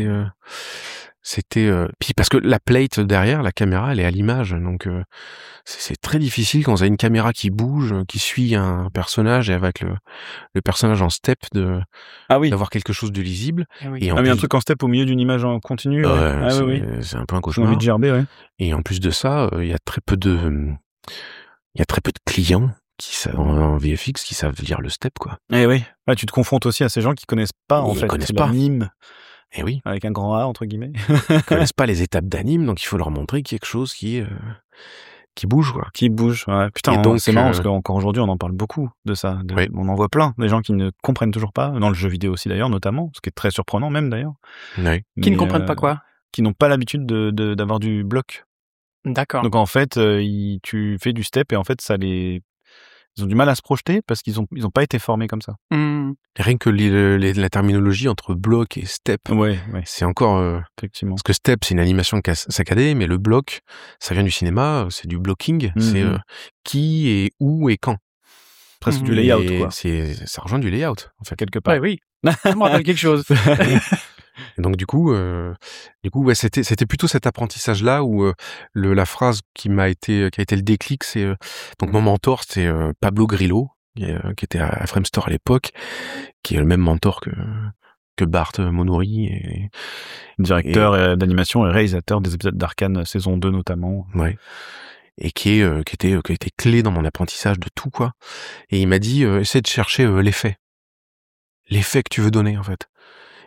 C: puis parce que la plate derrière, la caméra, elle est à l'image, donc c'est très difficile quand vous avez une caméra qui bouge, qui suit un personnage, et avec le personnage en step d'avoir quelque chose de lisible.
A: Oui.
C: Et en
B: mais
C: plus,
B: un truc en step au milieu d'une image en continu.
C: c'est un peu un
B: J'ai
C: cauchemar.
B: envie de gerber, ouais.
C: Et en plus de ça, il y a très peu de clients en VFX qui savent lire le step, quoi.
B: Eh oui. Là, tu te confrontes aussi à ces gens qui connaissent pas, en
C: Ils
B: fait,
C: connaissent pas.
B: l'anime.
C: Et oui.
B: Avec un grand A, entre guillemets.
C: Ils connaissent pas les étapes d'anime, donc il faut leur montrer quelque chose qui bouge, quoi.
B: Qui bouge, ouais. Putain,
C: Et donc,
B: c'est marrant parce qu'encore aujourd'hui, on en parle beaucoup de ça.
C: Oui.
B: On en voit plein, des gens qui ne comprennent toujours pas, dans le jeu vidéo aussi d'ailleurs, notamment, ce qui est très surprenant même d'ailleurs.
C: Oui.
A: Qui ne comprennent pas quoi?
B: Qui n'ont pas l'habitude d'avoir du bloc.
A: D'accord.
B: Donc en fait, tu fais du step et en fait, ils ont du mal à se projeter parce qu'ils ont pas été formés comme ça.
C: Rien que la terminologie entre bloc et step,
B: ouais.
C: c'est encore
B: effectivement.
C: Parce que step, c'est une animation saccadée, mais le bloc, ça vient du cinéma, c'est du blocking, c'est qui et où et quand.
B: Presque du layout, quoi.
C: Ça rejoint du layout, en fait.
B: Quelque part.
A: Ouais, oui. Ça me rappelle quelque chose.
C: Et donc du coup, ouais, c'était plutôt cet apprentissage-là où la phrase qui a été le déclic, c'est donc mon mentor, c'est Pablo Grillo, qui était à Framestore à l'époque, qui est le même mentor que Bart Monori, et
B: directeur d'animation et réalisateur des épisodes d'Arcane saison 2 notamment.
C: Ouais. Et qui était clé dans mon apprentissage de tout, quoi. Et il m'a dit essaie de chercher l'effet que tu veux donner, en fait.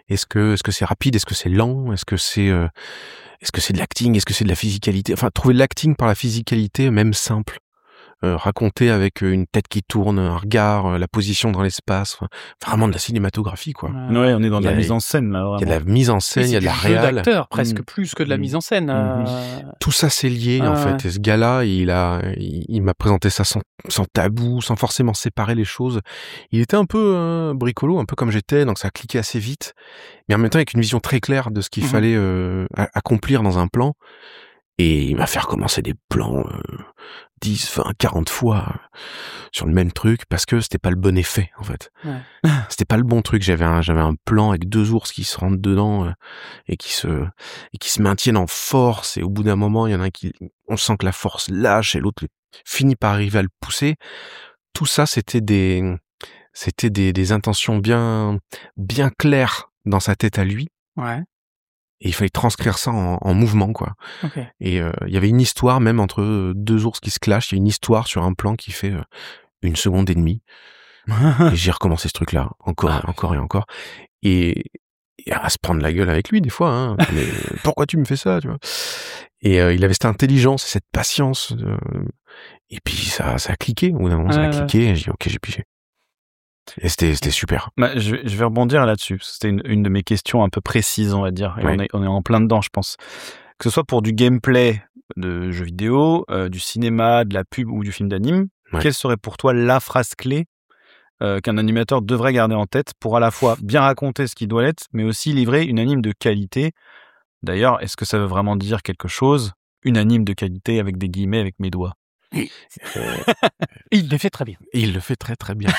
C: Est-ce que c'est rapide? Est-ce que c'est lent? Est-ce que c'est de l'acting? Est-ce que c'est de la physicalité? Enfin, trouver de l'acting par la physicalité, même simple. Raconter avec une tête qui tourne, un regard, la position dans l'espace, enfin, vraiment de la cinématographie, quoi.
B: Ouais, on est dans
C: Il
B: de
C: y
B: la
C: a-
B: mise en scène, là,
C: Il y a
B: vraiment.
C: de la mise en scène, il y a de la
A: C'est du jeu
C: réal.
A: d'acteur, presque
B: Mm.
A: plus que de la mise en scène.
C: Tout ça, c'est lié, en
A: Ouais.
C: fait. Et ce gars-là, il m'a présenté ça sans tabou, sans forcément séparer les choses. Il était un peu bricolo, un peu comme j'étais, donc ça a cliqué assez vite. Mais en même temps, avec une vision très claire de ce qu'il
A: Mhm.
C: fallait accomplir dans un plan. Et il m'a fait recommencer des plans 10, 20, 40 fois sur le même truc parce que c'était pas le bon effet, en fait.
A: Ouais.
C: C'était pas le bon truc. J'avais un plan avec 2 ours qui se rentrent dedans et qui se maintiennent en force. Et au bout d'un moment, il y en a un on sent que la force lâche et l'autre finit par arriver à le pousser. Tout ça, c'était des intentions bien claires dans sa tête à lui.
A: Ouais.
C: Et il fallait transcrire ça en mouvement, quoi.
A: Ok.
C: Et il y avait une histoire même entre 2 ours qui se clashent. Il y a une histoire sur un plan qui fait 1 seconde et demie. Et j'ai recommencé ce truc-là encore et encore. Et à se prendre la gueule avec lui des fois. Hein. Mais pourquoi tu me fais ça, tu vois? Et il avait cette intelligence, cette patience. Et puis ça a cliqué. Au bout d'un moment, ça a cliqué. Et j'ai dit ok, j'ai pigé. Et c'était super.
B: Bah, je vais rebondir là-dessus, parce que c'était une de mes questions un peu précises, on va dire. Et
C: Ouais.
B: on est en plein dedans, je pense. Que ce soit pour du gameplay de jeux vidéo, du cinéma, de la pub ou du film d'anime,
C: Ouais.
B: quelle serait pour toi la phrase clé qu'un animateur devrait garder en tête pour à la fois bien raconter ce qu'il doit être, mais aussi livrer une anime de qualité? D'ailleurs, est-ce que ça veut vraiment dire quelque chose? Une anime de qualité avec des guillemets avec mes doigts.
A: Il le fait très bien.
C: Et il le fait très très bien.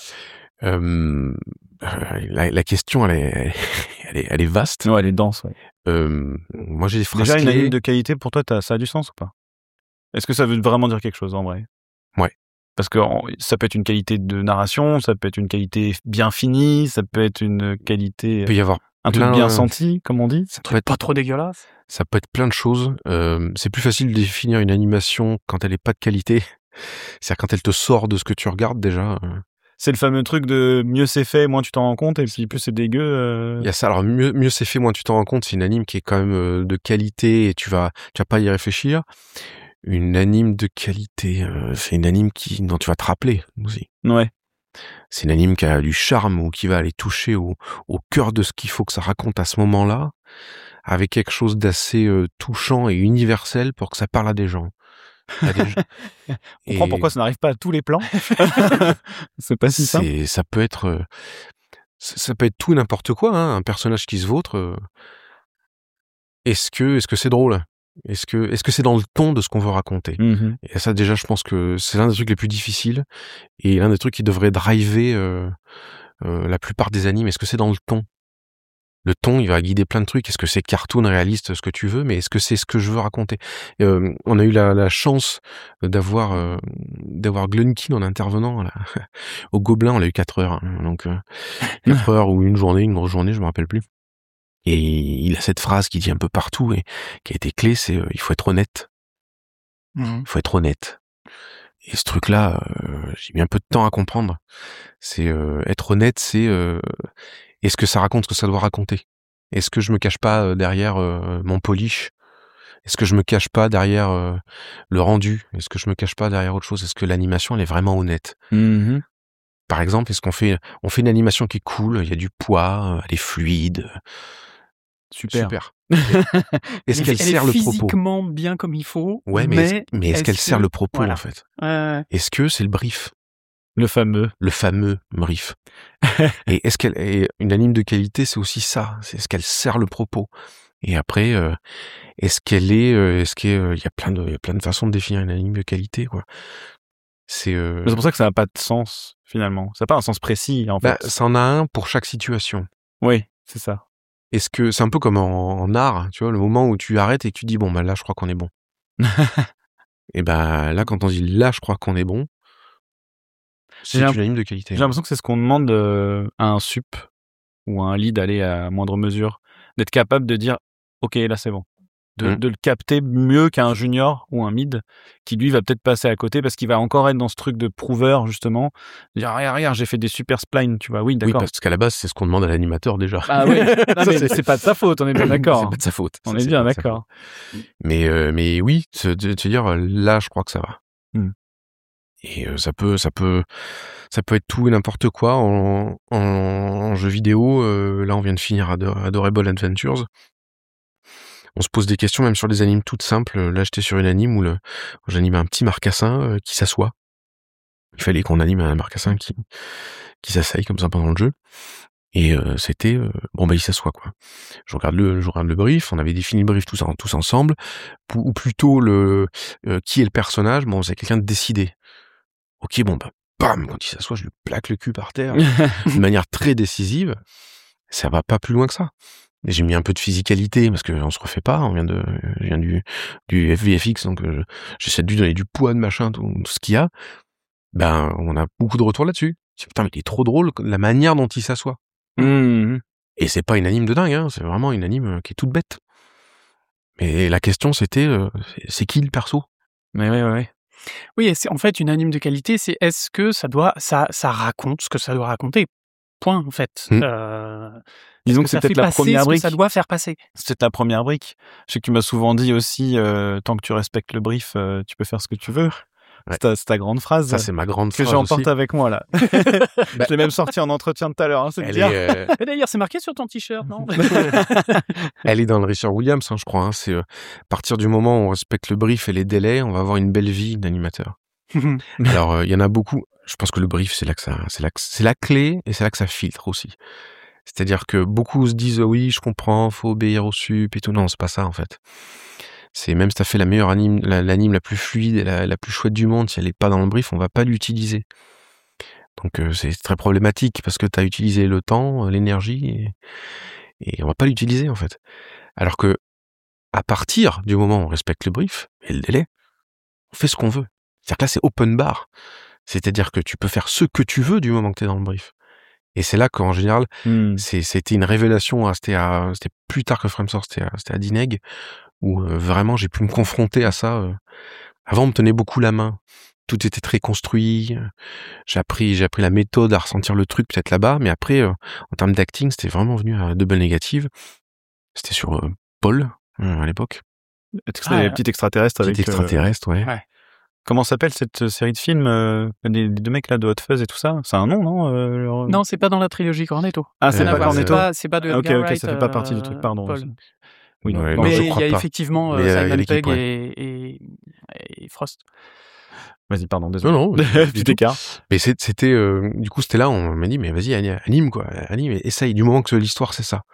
C: La question, elle est vaste.
B: Ouais, elle est dense, ouais.
C: Moi, j'ai des phrases
B: Déjà, une
C: clés.
B: anime de qualité, pour toi, ça a du sens ou pas? Est-ce que ça veut vraiment dire quelque chose, en vrai?
C: Ouais.
B: Parce que ça peut être une qualité de narration, ça peut être une qualité bien finie, ça peut être une qualité...
C: Il peut y avoir
B: un truc bien senti, comme on dit.
C: Ça peut être
A: Pas trop dégueulasse.
C: Ça peut être plein de choses. C'est plus facile de définir une animation quand elle est pas de qualité. C'est-à-dire quand elle te sort de ce que tu regardes déjà.
B: C'est le fameux truc de mieux c'est fait, moins tu t'en rends compte, et puis plus c'est dégueu.
C: Il y a ça. Alors mieux c'est fait, moins tu t'en rends compte. C'est une anime qui est quand même de qualité et tu vas pas y réfléchir. Une anime de qualité, c'est une anime dont tu vas te rappeler aussi.
B: Ouais.
C: C'est une anime qui a du charme ou qui va aller toucher au cœur de ce qu'il faut que ça raconte à ce moment-là, avec quelque chose d'assez touchant et universel pour que ça parle à des gens.
B: On comprend pourquoi ça n'arrive pas à tous les plans. C'est pas si simple.
C: Ça peut être tout et n'importe quoi. Hein. Un personnage qui se vautre. Est-ce que c'est drôle? Est-ce que c'est dans le ton de ce qu'on veut raconter?
B: Mm-hmm.
C: Et ça, déjà, je pense que c'est l'un des trucs les plus difficiles et l'un des trucs qui devrait driver la plupart des animes. Est-ce que c'est dans le ton? Le ton, il va guider plein de trucs. Est-ce que c'est cartoon, réaliste, ce que tu veux, mais est-ce que c'est ce que je veux raconter? On a eu la chance d'avoir Glunkin en intervenant là. Au Gobelin. On l'a eu 4 heures, hein, donc 4 heures ou une grosse journée, je me rappelle plus. Et il a cette phrase qui dit un peu partout et qui a été clé, c'est il faut être honnête. Il faut être honnête. Et ce truc-là, j'ai mis un peu de temps à comprendre. C'est être honnête, c'est est-ce que ça raconte ce que ça doit raconter? Est-ce que je me cache pas derrière mon polish? Est-ce que je me cache pas derrière le rendu? Est-ce que je me cache pas derrière autre chose? Est-ce que l'animation, elle est vraiment honnête?
B: Mm-hmm.
C: Par exemple, est-ce qu'on fait une animation qui est cool, il y a du poids, elle est fluide. Super. Est-ce qu'elle sert le propos?
A: Physiquement bien comme il faut.
C: Ouais, mais est-ce qu'elle sert le propos,
A: voilà.
C: en fait?
A: Est-ce
C: que c'est le brief?
B: Le fameux
C: brief. Et une anime de qualité, c'est aussi ça. C'est est-ce qu'elle sert le propos? Et après, il y a plein de façons de définir une anime de qualité, quoi. C'est
B: pour ça que ça n'a pas de sens, finalement. Ça n'a pas un sens précis, en fait.
C: Ça en a un pour chaque situation.
B: Oui, c'est ça.
C: Est-ce que c'est un peu comme en art, tu vois, le moment où tu arrêtes et que tu dis bon bah là je crois qu'on est bon. Et bah là quand on dit là je crois qu'on est bon, c'est une anime de qualité.
B: J'ai l'impression que c'est ce qu'on demande à un sup ou à un lead d'aller à moindre mesure, d'être capable de dire ok là c'est bon. de le capter mieux qu'un junior ou un mid qui lui va peut-être passer à côté parce qu'il va encore être dans ce truc de prouveur justement, dire regarde j'ai fait des super splines, tu vois. Oui, d'accord.
C: Oui, parce qu'à la base c'est ce qu'on demande à l'animateur déjà.
B: Ah oui. Non, mais c'est pas de sa faute, on est bien d'accord.
C: C'est pas de sa faute.
B: On est bien d'accord.
C: Mais oui, te dire là je crois que ça va. Et ça peut être tout et n'importe quoi en jeu vidéo. Là on vient de finir Adorable Adventures. On se pose des questions même sur des animes toutes simples. Là, j'étais sur une anime où j'anime un petit marcassin qui s'assoit. Il fallait qu'on anime un marcassin qui s'asseille comme ça pendant le jeu. Et c'était il s'assoit quoi. Je regarde le brief. On avait défini le brief tous ensemble. Ou plutôt qui est le personnage. Bon, c'est quelqu'un de décidé. Ok, bam, quand il s'assoit, je lui plaque le cul par terre de manière très décisive. Ça va pas plus loin que ça. Et j'ai mis un peu de physicalité parce que on se refait pas. Je viens du FVFX, donc j'essaie de lui donner du poids de machin, tout ce qu'il y a. On a beaucoup de retours là-dessus. Putain, mais il est trop drôle la manière dont il s'assoit. Et c'est pas une anime de dingue, hein. C'est vraiment une anime qui est toute bête. Mais la question c'était, c'est qui le perso?
B: Mais ouais.
A: Oui, et c'est en fait une anime de qualité. C'est est-ce que ça raconte ce que ça doit raconter. Point en fait.
B: Disons que c'est peut-être la première brique.
A: Ça doit faire passer.
B: C'est peut-être la première brique. Je sais que tu m'as souvent dit aussi, tant que tu respectes le brief, tu peux faire ce que tu veux.
C: Ouais.
B: C'est ta grande phrase.
C: Ça, c'est ma grande phrase
B: que j'emporte
C: aussi.
B: avec moi, là. Je l'ai même sorti en entretien tout à l'heure, hein, c'est bien.
A: Et d'ailleurs, c'est marqué sur ton t-shirt, non?
C: Elle est dans le Richard Williams, hein, je crois. Hein. C'est à partir du moment où on respecte le brief et les délais, on va avoir une belle vie d'animateur. Alors, il y en a beaucoup. Je pense que le brief, c'est la clé et c'est là que ça filtre aussi. C'est-à-dire que beaucoup se disent oui, je comprends, faut obéir au sup et tout. Non, c'est pas ça en fait. C'est même si t'as fait la meilleure anime, l'anime la plus fluide et la plus chouette du monde, si elle est pas dans le brief, on va pas l'utiliser. Donc c'est très problématique parce que t'as utilisé le temps, l'énergie et on va pas l'utiliser en fait. Alors que à partir du moment où on respecte le brief et le délai, on fait ce qu'on veut. C'est-à-dire que là c'est open bar. C'est-à-dire que tu peux faire ce que tu veux du moment que t'es dans le brief. Et c'est là qu'en général, c'était une révélation. C'était plus tard que FrameSource, c'était à Dineg, où vraiment j'ai pu me confronter à ça. Avant, on me tenait beaucoup la main. Tout était très construit. J'ai appris la méthode à ressentir le truc peut-être là-bas, mais après, en termes d'acting, c'était vraiment venu à Double Negative. C'était sur Paul à l'époque.
B: C'était les petits extraterrestres avec.
C: Petit extraterrestre, ouais.
B: Comment s'appelle cette série de films les deux mecs là de Hot Fuzz et tout ça? C'est un nom, non
A: Non, c'est pas dans la trilogie Cornetto.
B: Ah, c'est pas Cornetto.
A: C'est pas de
B: Edgar
A: Wright,
B: ça fait pas partie du truc, pardon.
A: Paul.
C: Oui,
A: mais
C: non, je
A: il
C: crois
A: y a
C: pas.
A: effectivement
C: Mais,
A: Simon
C: l'équipe,
A: Pegg et Frost.
B: Vas-y, pardon, désolé.
C: Non,
B: petit écart.
C: Mais c'était du coup c'était là on m'a dit mais vas-y anime quoi, anime et essaye du moment que l'histoire c'est ça.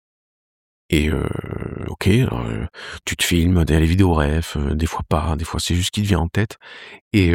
C: Et ok, alors, tu te filmes, des vidéos ref, des fois pas, des fois c'est juste ce qui te vient en tête. Et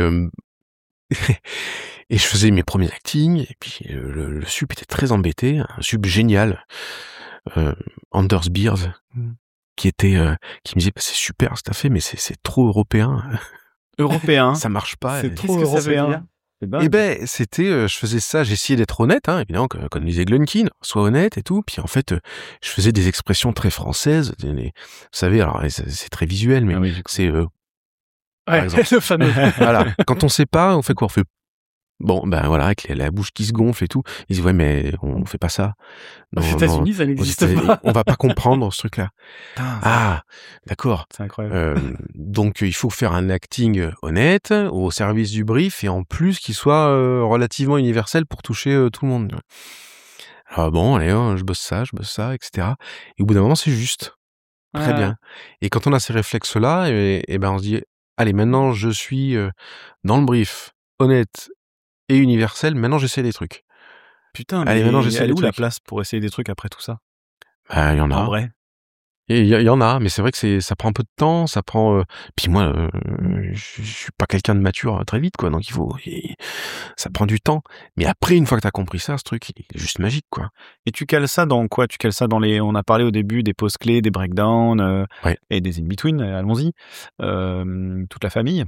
C: et je faisais mes premiers actings et puis le sup était très embêté, un sup génial, Anders Beers qui me disait c'est super ce que t'as fait mais c'est trop européen.
B: Européen.
C: Ça marche pas.
B: C'est trop européen.
C: Eh ben, c'était, je faisais ça, j'essayais d'être honnête, hein, évidemment, comme disait Glunkin, sois honnête et tout. Puis en fait, je faisais des expressions très françaises. Vous savez, alors c'est très visuel, mais c'est par exemple.
A: Le fameux.
C: Voilà. Quand on sait pas, on fait quoi? On fait bon, voilà, avec la bouche qui se gonfle et tout. Ils disent ouais, mais on fait pas ça.
A: Aux États-Unis, ça n'existe pas.
C: On va pas comprendre ce truc-là. Ah, d'accord.
B: C'est incroyable.
C: Donc il faut faire un acting honnête au service du brief et en plus qu'il soit relativement universel pour toucher tout le monde. Alors bon, allez, je bosse ça, etc. Et au bout d'un moment, c'est juste. Très bien. Et quand on a ces réflexes-là, et ben on se dit, allez, maintenant je suis dans le brief, honnête et universel. Maintenant, j'essaie des trucs.
B: Putain,
C: allez, maintenant j'essaie des
B: où
C: trucs.
B: la place pour essayer des trucs après tout ça?
C: Il y en a.
B: En vrai.
C: Et il y en a, mais c'est vrai que ça prend un peu de temps, ça prend. Puis moi, je suis pas quelqu'un de mature très vite, quoi. Donc ça prend du temps. Mais après, une fois que t'as compris ça, ce truc, il est juste magique, quoi.
B: Et tu cales ça dans quoi? Tu cales ça dans on a parlé au début des pauses clés, des breakdowns et des in-between. Allons-y, toute la famille.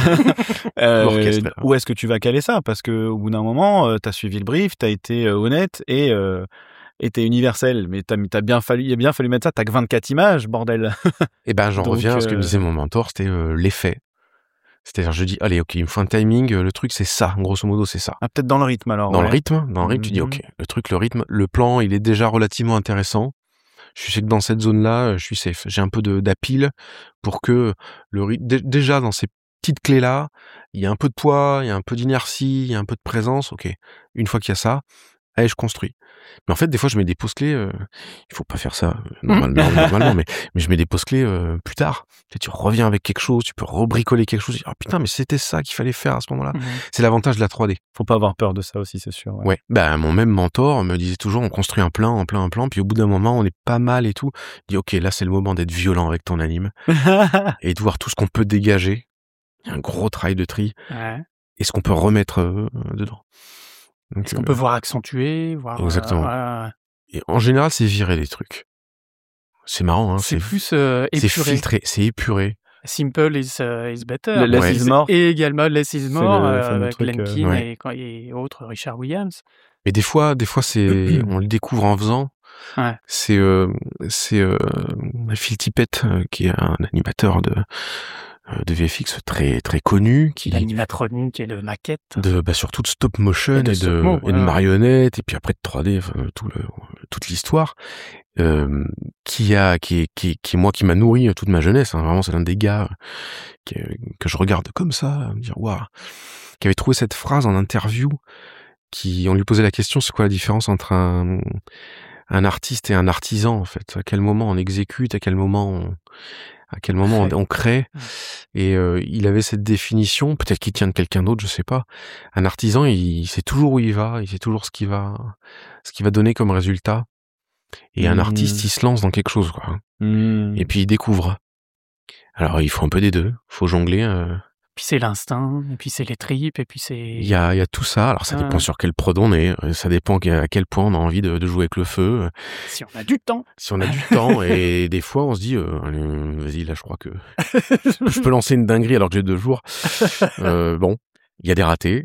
B: Où est-ce que tu vas caler ça? Parce que au bout d'un moment, t'as suivi le brief, t'as été honnête et était universel, mais il a bien fallu mettre ça. T'as que 24 images, bordel.
C: Et ben, j'en
B: Donc,
C: reviens à ce que me disait mon mentor, c'était l'effet. C'est-à-dire, je dis, allez, ok, il me faut un timing, le truc, c'est ça, grosso modo, c'est ça.
B: Ah, peut-être dans le rythme, alors.
C: Dans
B: ouais.
C: le rythme, tu dis, ok, le rythme, le plan, il est déjà relativement intéressant. Je sais que dans cette zone-là, je suis safe. J'ai un peu d'appeal pour que le rythme, déjà dans ces petites clés-là, il y a un peu de poids, il y a un peu d'inertie, il y a un peu de présence. Ok, une fois qu'il y a ça, allez, je construis. Mais en fait, des fois, je mets des pauses clés. Il faut pas faire ça normalement, mais je mets des pauses clés plus tard. Tu reviens avec quelque chose, tu peux rebricoler quelque chose. Ah putain, mais c'était ça qu'il fallait faire à ce moment-là. C'est l'avantage de la 3D.
B: Faut pas avoir peur de ça aussi, c'est sûr.
C: Ouais. Bah, mon même mentor me disait toujours, on construit un plan, puis au bout d'un moment, on est pas mal et tout. Il dit, ok, là, c'est le moment d'être violent avec ton anime et de voir tout ce qu'on peut dégager. Il y a un gros travail de tri.
A: Ouais.
C: Et ce qu'on peut remettre dedans.
A: Est-ce qu'on peut voir accentuer, voir...
C: Exactement. Et en général, c'est virer des trucs. C'est marrant, hein.
A: C'est plus
C: c'est
A: épuré.
C: filtré, c'est épuré.
A: Simple is better.
B: Less is more.
A: Et également Less is more avec
B: truc,
A: Lenkin et autres, Richard Williams.
C: Mais des fois, c'est, on le découvre en faisant.
A: Ouais.
C: C'est Phil Tippett, qui est un animateur de VFX très très connu, qui
A: l'animatronique et de maquette,
C: surtout de stop motion et de marionnettes, et puis après de 3D, enfin, toute l'histoire, qui m'a nourri toute ma jeunesse, hein. Vraiment, c'est l'un des gars que je regarde comme ça, me dire waouh, qui avait trouvé cette phrase en interview, on lui posait la question, c'est quoi la différence entre un artiste et un artisan, en fait, à quel moment on exécute, à quel moment on crée. Et il avait cette définition, peut-être qu'il tient de quelqu'un d'autre, je sais pas. Un artisan, il sait toujours où il va, il sait toujours ce qu'il va donner comme résultat. Et un artiste, il se lance dans quelque chose, quoi. Et puis il découvre. Alors il faut un peu des deux, faut jongler.
A: Puis c'est l'instinct, et puis c'est les tripes, et puis c'est...
C: Il y a tout ça. Alors ça dépend sur quel prod on est, ça dépend à quel point on a envie de jouer avec le feu.
A: Si on a du temps.
C: Et des fois on se dit, vas-y, là je crois que je peux lancer une dinguerie alors que j'ai 2 jours. Bon, il y a des ratés,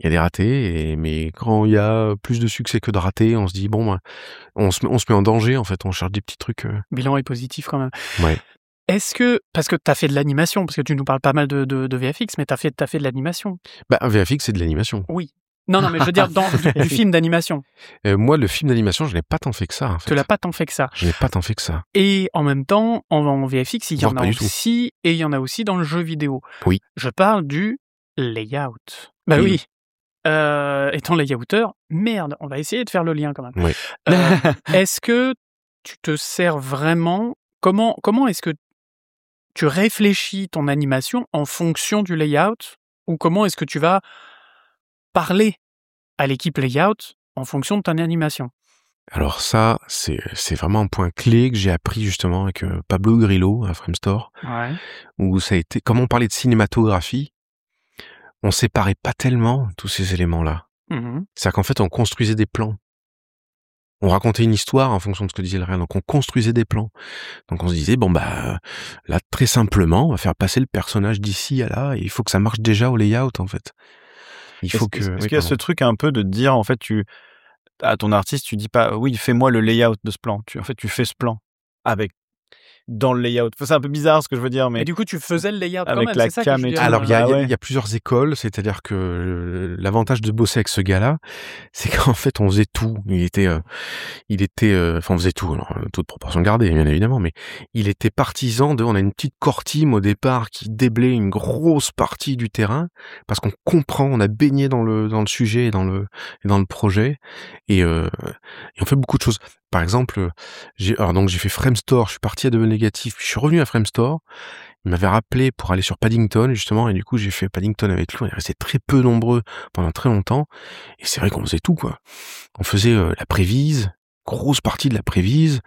C: mais quand il y a plus de succès que de ratés, on se dit, bon, on se met en danger, en fait, on cherche des petits trucs.
A: Bilan est positif quand même.
C: Ouais.
A: Est-ce que, parce que t'as fait de l'animation, parce que tu nous parles pas mal de VFX, mais t'as fait de l'animation.
C: Bah, VFX, c'est de l'animation.
A: Oui. Non, mais je veux dire, du film d'animation.
C: Moi, le film d'animation, je n'ai pas tant fait que ça, en fait.
A: Tu l'as pas tant fait que ça.
C: Je n'ai pas tant fait que ça.
A: Et en même temps, en VFX, il y en a aussi, et il y en a aussi dans le jeu vidéo.
C: Oui.
A: Je parle du layout. Bah oui. Étant layouteur, merde, on va essayer de faire le lien quand même.
C: Oui.
A: Est-ce que tu te sers vraiment... Comment est-ce que tu réfléchis ton animation en fonction du layout, ou comment est-ce que tu vas parler à l'équipe layout en fonction de ton animation?
C: Alors ça, c'est vraiment un point clé que j'ai appris justement avec Pablo Grillo à Framestore, où ça a été, comme on parlait de cinématographie, on séparait pas tellement tous ces éléments-là. C'est-à-dire qu'en fait, on construisait des plans. On racontait une histoire en fonction de ce que disait le réel, donc on construisait des plans. Donc on se disait, là, très simplement, on va faire passer le personnage d'ici à là, et il faut que ça marche déjà au layout, en fait.
B: Est-ce qu'il y a ce truc un peu de dire, en fait, à ton artiste, tu dis pas, oui, fais-moi le layout de ce plan. Tu fais ce plan dans le layout. C'est un peu bizarre ce que je veux dire, mais...
A: Et du coup, tu faisais le layout
B: avec
A: quand même,
B: la
A: c'est ça
B: cam
A: que je
B: et
A: veux
B: tout.
A: dire.
C: Alors, il y a plusieurs écoles, c'est-à-dire que l'avantage de bosser avec ce gars-là, c'est qu'en fait, on faisait tout. On faisait tout, alors, toute proportion gardée, bien évidemment, mais il était partisan on a une petite core team au départ qui déblaye une grosse partie du terrain, parce qu'on comprend, on a baigné dans le sujet et dans le projet, et on fait beaucoup de choses. Par exemple, j'ai fait Framestore, je suis parti à Double Négatif, puis je suis revenu à Framestore. Il m'avait rappelé pour aller sur Paddington, justement, et du coup, j'ai fait Paddington avec lui. On est resté très peu nombreux pendant très longtemps. Et c'est vrai qu'on faisait tout, quoi. On faisait la prévise, grosse partie de la prévise.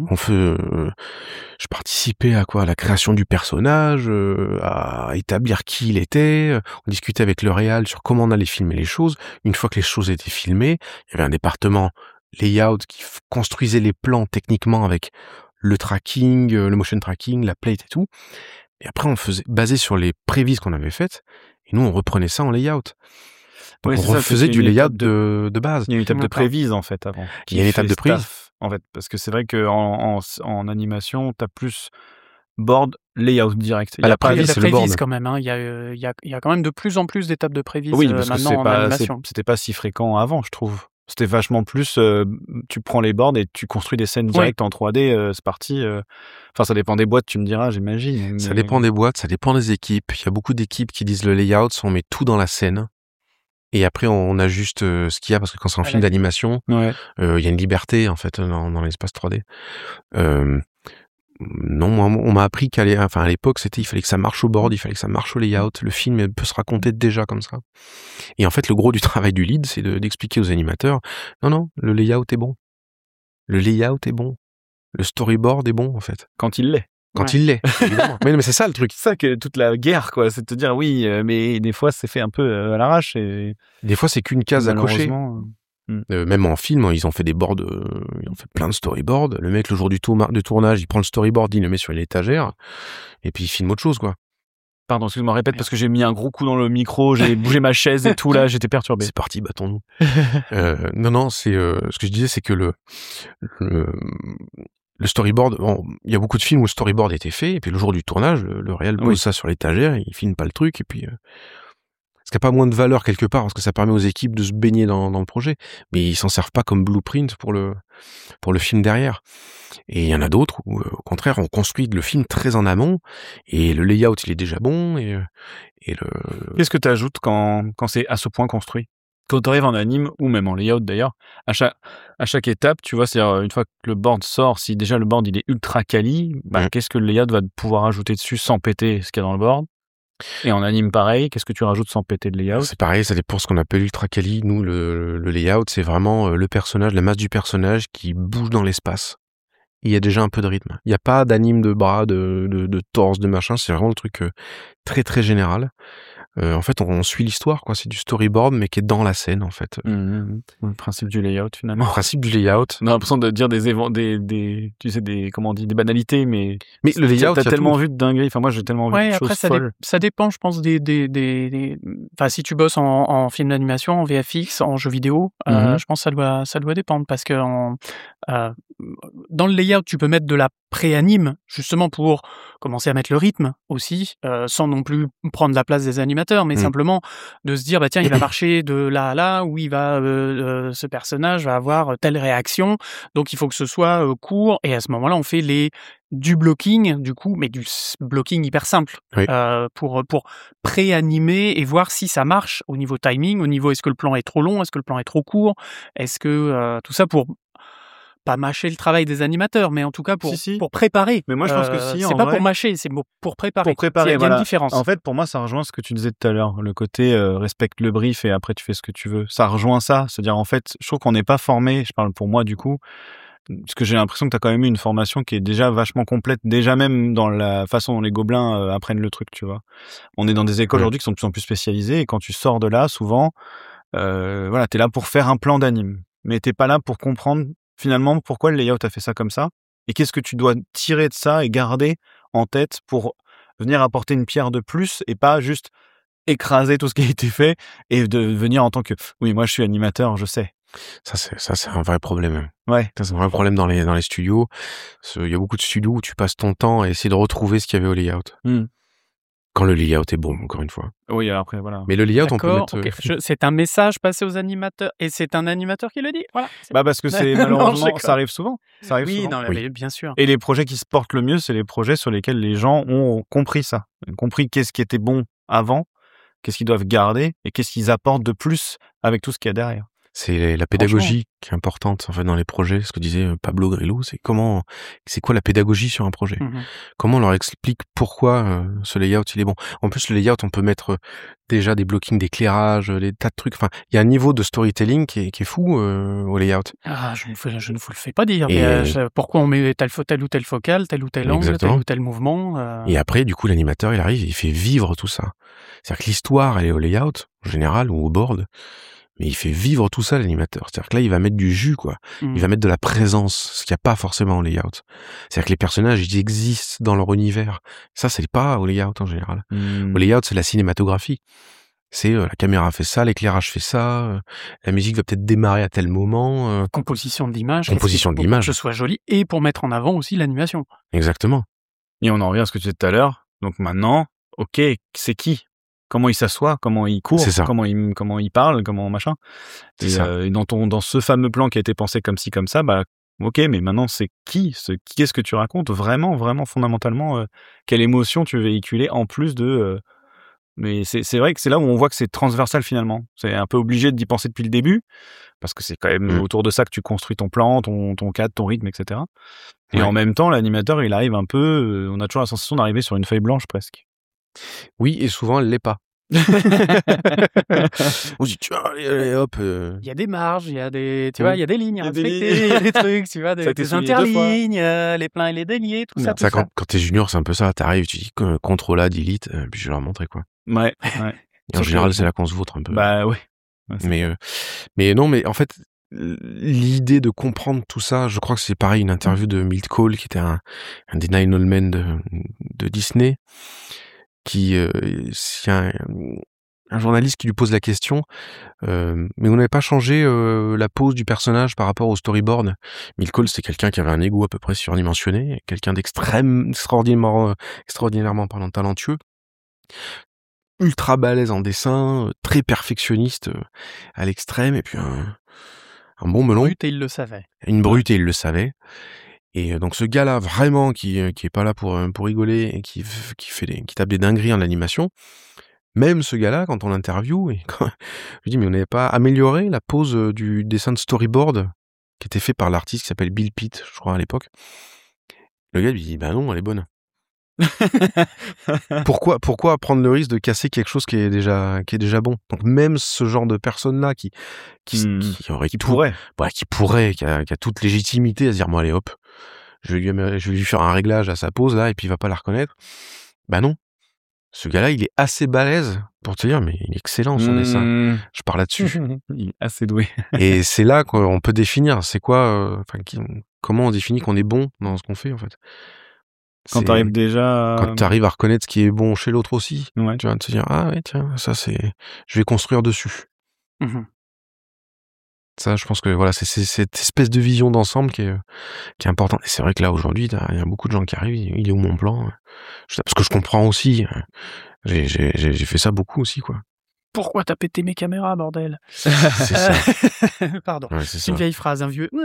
C: Je participais à la création du personnage, à établir qui il était. On discutait avec le réal sur comment on allait filmer les choses. Une fois que les choses étaient filmées, il y avait un département layout qui construisait les plans techniquement avec le tracking, le motion tracking, la plate et tout. Et après, on faisait basé sur les prévises qu'on avait faites. Et nous, on reprenait ça en layout. Donc
B: Oui,
C: on
B: c'est ça,
C: refaisait
B: c'est
C: du
B: une
C: layout
B: étape de
C: de base.
B: il y a une étape de
A: D'accord.
B: prévise, en fait, avant,
C: Il y a une
B: qui
C: étape
B: fait
C: de prise.
B: staff, en fait. Parce que c'est vrai qu'en animation, tu as plus board, layout direct. Il
C: Bah,
B: y
C: la
B: a pas
A: Il y a de
C: prévise,
A: la
C: c'est le board.
A: prévise quand même, hein. Il y a quand même de plus en plus d'étapes de prévise
B: Oui, parce que
A: maintenant en animation.
B: c'était pas si fréquent avant, je trouve. C'était vachement plus, tu prends les boards et tu construis des scènes
A: Oui.
B: directes en 3D, c'est parti. Enfin, ça dépend des boîtes, tu me diras, j'imagine.
C: Ça
B: mais-
C: dépend des boîtes, ça dépend des équipes. Il y a beaucoup d'équipes qui disent le layout, on met tout dans la scène. Et après, on ajuste ce qu'il y a, parce que quand c'est un film
A: Voilà.
C: d'animation,
B: Ouais.
C: il y a une liberté, en fait, dans l'espace 3D. Non, moi, on m'a appris à l'époque, il fallait que ça marche au board, il fallait que ça marche au layout. Le film peut se raconter déjà comme ça. Et en fait, le gros du travail du lead, c'est d'expliquer aux animateurs, non, le layout est bon. Le layout est bon. Le storyboard est bon, en fait.
B: Quand il l'est.
C: Quand
A: Ouais.
C: il l'est, évidemment. Mais c'est ça le truc.
B: C'est ça que toute la guerre, quoi. C'est de te dire, oui, mais des fois, c'est fait un peu à l'arrache et
C: Des fois, c'est qu'une case à cocher.
B: malheureusement.
C: Même en film, ils ont fait des boards, ils ont fait plein de storyboards. Le mec, le jour du tournage, il prend le storyboard, il le met sur une étagère, et puis il filme autre chose, quoi.
B: Pardon, excuse-moi, répète, parce que j'ai mis un gros coup dans le micro, j'ai bougé ma chaise et tout, là, j'étais perturbé.
C: C'est parti, battons-nous. Non, c'est ce que je disais, c'est que le storyboard, il y a beaucoup de films où le storyboard était fait, et puis le jour du tournage, le réal pose ça sur l'étagère, il filme pas le truc, et puis ce qui n'a pas moins de valeur quelque part, parce que ça permet aux équipes de se baigner dans le projet, mais ils s'en servent pas comme blueprint pour le film derrière. Et il y en a d'autres où, au contraire, on construit le film très en amont, et le layout, il est déjà bon, et
B: Qu'est-ce que tu ajoutes quand c'est à ce point construit? Quand tu arrives en anime, ou même en layout d'ailleurs, à chaque étape, tu vois, c'est-à-dire une fois que le board sort, si déjà le board il est ultra quali, qu'est-ce que le layout va pouvoir ajouter dessus sans péter ce qu'il y a dans le board? Et en anime pareil, qu'est-ce que tu rajoutes sans péter de layout?
C: c'est pareil, ça dépend ce qu'on appelle ultra quali. Nous, le layout, c'est vraiment le personnage, la masse du personnage qui bouge dans l'espace. Il y a déjà un peu de rythme. Il n'y a pas d'anime de bras, de torse, de machin. C'est vraiment le truc très très général. En fait, on suit l'histoire, quoi. C'est du storyboard, mais qui est dans la scène, en fait.
B: Le principe du layout,
C: Le
B: finalement.
C: principe du layout.
B: On a l'impression de dire tu sais, comment on dit, des banalités, mais
C: le layout,
B: t'as
C: il y a
B: tellement
C: tout.
B: vu de dingueries. Enfin, moi, j'ai tellement vu
A: Ouais,
B: de
A: après,
B: choses folles.
A: ça dépend, je pense, enfin, si tu bosses en film d'animation, en VFX, en jeu vidéo, je pense que ça doit dépendre, parce que dans le layout, tu peux mettre de la pré-anime, justement pour commencer à mettre le rythme aussi, sans non plus prendre la place des animateurs, mais simplement de se dire, bah tiens, il va marcher de là à là, où il va, ce personnage va avoir telle réaction, donc il faut que ce soit court, et à ce moment-là, on fait du blocking, du coup, mais du blocking hyper simple,
C: Oui.
A: pour pré-animer et voir si ça marche au niveau timing, au niveau est-ce que le plan est trop long, est-ce que le plan est trop court, est-ce que tout ça pour pas mâcher le travail des animateurs, mais en tout cas
B: Si.
A: pour préparer.
B: Mais moi, je pense que si,
A: c'est
B: en
A: pas
B: vrai.
A: pour mâcher, c'est pour préparer.
B: Pour préparer,
A: Il y a
B: voilà.
A: une différence.
B: En fait, pour moi, ça rejoint ce que tu disais tout à l'heure, le côté respecte le brief et après tu fais ce que tu veux. Ça rejoint ça, c'est-à-dire en fait, je trouve qu'on n'est pas formé, je parle pour moi du coup, parce que j'ai l'impression que tu as quand même eu une formation qui est déjà vachement complète, déjà même dans la façon dont les gobelins apprennent le truc, tu vois. On est dans des écoles aujourd'hui qui sont de plus en plus spécialisées, et quand tu sors de là, souvent, voilà, t'es là pour faire un plan d'anime, mais t'es pas là pour comprendre finalement pourquoi le layout a fait ça comme ça, et qu'est-ce que tu dois tirer de ça et garder en tête pour venir apporter une pierre de plus, et pas juste écraser tout ce qui a été fait et de venir en tant que oui, moi je suis animateur, je sais.
C: Ça, c'est un vrai problème.
B: Ouais.
C: Ça, c'est un vrai problème dans les studios. Il y a beaucoup de studios où tu passes ton temps à essayer de retrouver ce qu'il y avait au layout. Quand le layout est bon, encore une fois.
B: Oui, après, voilà.
C: Mais le layout, on peut
A: D'accord,
C: mettre...
A: ok. C'est un message passé aux animateurs, et c'est un animateur qui le dit. Voilà.
B: Parce que c'est
A: Non,
B: malheureusement,
A: je
B: ça arrive souvent. Ça arrive
A: Oui,
B: souvent.
A: non,
C: Oui.
A: mais bien sûr.
B: Et les projets qui se portent le mieux, c'est les projets sur lesquels les gens ont compris ça. Compris qu'est-ce qui était bon avant, qu'est-ce qu'ils doivent garder, et qu'est-ce qu'ils apportent de plus avec tout ce qu'il y a derrière.
C: C'est la pédagogie qui est importante, en fait, dans les projets. Ce que disait Pablo Grillo, c'est quoi la pédagogie sur un projet? Comment on leur explique pourquoi ce layout, il est bon? En plus, le layout, on peut mettre déjà des blockings d'éclairage, des tas de trucs. Enfin, il y a un niveau de storytelling qui est fou au layout.
A: Ah, je ne vous le fais pas dire.
C: Et-
A: Mais, pourquoi on met telle ou telle focale, tel ou tel angle,
C: Exactement.
A: tel ou tel mouvement.
C: Et après, du coup, l'animateur, il arrive et il fait vivre tout ça. C'est-à-dire que l'histoire, elle est au layout, en général, ou au board. Mais il fait vivre tout ça, l'animateur. C'est-à-dire que là, il va mettre du jus, quoi. Il va mettre de la présence, ce qu'il n'y a pas forcément au layout. C'est-à-dire que les personnages, ils existent dans leur univers. Ça, c'est pas au layout en général. Au layout, c'est la cinématographie. C'est la caméra fait ça, l'éclairage fait ça, la musique va peut-être démarrer à tel moment.
A: Composition de l'image.
C: Composition de
A: pour
C: l'image.
A: que ce soit joli et pour mettre en avant aussi l'animation.
C: Exactement.
B: Et on en revient à ce que tu disais tout à l'heure. Donc maintenant, ok, c'est qui? Comment il s'assoit? Comment il court?
C: C'est ça.
B: Comment il parle? Comment machin?
C: C'est ça.
B: Et dans ce fameux plan qui a été pensé comme ci, comme ça, bah, ok, mais maintenant c'est qui? Qu'est-ce que tu racontes? Vraiment, vraiment, fondamentalement, quelle émotion tu veux véhiculer en plus de... Mais c'est vrai que c'est là où on voit que c'est transversal finalement. C'est un peu obligé d'y penser depuis le début, parce que c'est quand même autour de ça que tu construis ton plan, ton cadre, ton rythme, etc. Et en même temps, l'animateur, il arrive un peu... on a toujours la sensation d'arriver sur une feuille blanche presque.
C: Oui, et souvent, elle l'est pas. On dit, tiens, allez, hop.
A: Il y a des marges, il y a des, tu vois, il y a des lignes à
B: Il y a des
A: respecter, il y a des trucs, tu vois,
B: Ça a été
A: des
B: souligné 2 fois.
A: interlignes, les pleins et les déliés, tout ça, tout
C: Ça,
A: ça.
C: quand t'es junior, c'est un peu ça. T'arrives, tu dis CTRL A, delete, puis je vais leur montrer, quoi.
B: Ouais.
C: Et en général, c'est là qu'on se vautre un peu.
B: Bah ouais.
C: Mais non, mais en fait, l'idée de comprendre tout ça, je crois que c'est pareil, une interview de Milt Cole, qui était un des Nine Old Men de Disney, qui, c'est un journaliste qui lui pose la question, mais vous n'avez pas changé la pose du personnage par rapport au storyboard? Milt Cole, c'était quelqu'un qui avait un ego à peu près surdimensionné, quelqu'un extraordinairement talentueux, ultra balèze en dessin, très perfectionniste à l'extrême, et puis un bon melon.
A: Brut, et il le savait.
C: Une brute, et il le savait. Et donc ce gars-là, vraiment, qui est pas là pour rigoler, et qui tape des dingueries en animation, même ce gars-là, quand on l'interview, et quand je lui dis, mais vous n'avez pas amélioré la pose du dessin de storyboard qui était fait par l'artiste qui s'appelle Bill Pitt, je crois, à l'époque. Le gars lui dit, bah non, elle est bonne. Pourquoi prendre le risque de casser quelque chose qui est déjà bon? Donc même ce genre de personne-là qui pourrait, qui a toute légitimité à se dire, moi allez hop, je vais lui faire un réglage à sa pose là, et puis il va pas la reconnaître. Bah non. Ce gars-là, il est assez balèze pour te dire, mais il est excellent son dessin. Je parle là-dessus.
B: Il est assez doué.
C: Et c'est là qu'on peut définir, c'est quoi, comment on définit qu'on est bon dans ce qu'on fait, en fait.
B: Quand t'arrives déjà...
C: Quand t'arrives à reconnaître ce qui est bon chez l'autre aussi,
B: Ouais.
C: tu vas te dire, ah ouais, tiens, ça c'est... Je vais construire dessus. Ça, je pense que voilà, c'est cette espèce de vision d'ensemble qui est importante. Et c'est vrai que là, aujourd'hui, il y a beaucoup de gens qui arrivent, il est où mon plan? Parce que je comprends aussi. J'ai fait ça beaucoup aussi, quoi.
A: Pourquoi t'as pété mes caméras, bordel?
C: C'est ça.
A: Pardon.
C: Ouais, c'est
A: C'est une
C: ça.
A: vieille phrase, un vieux.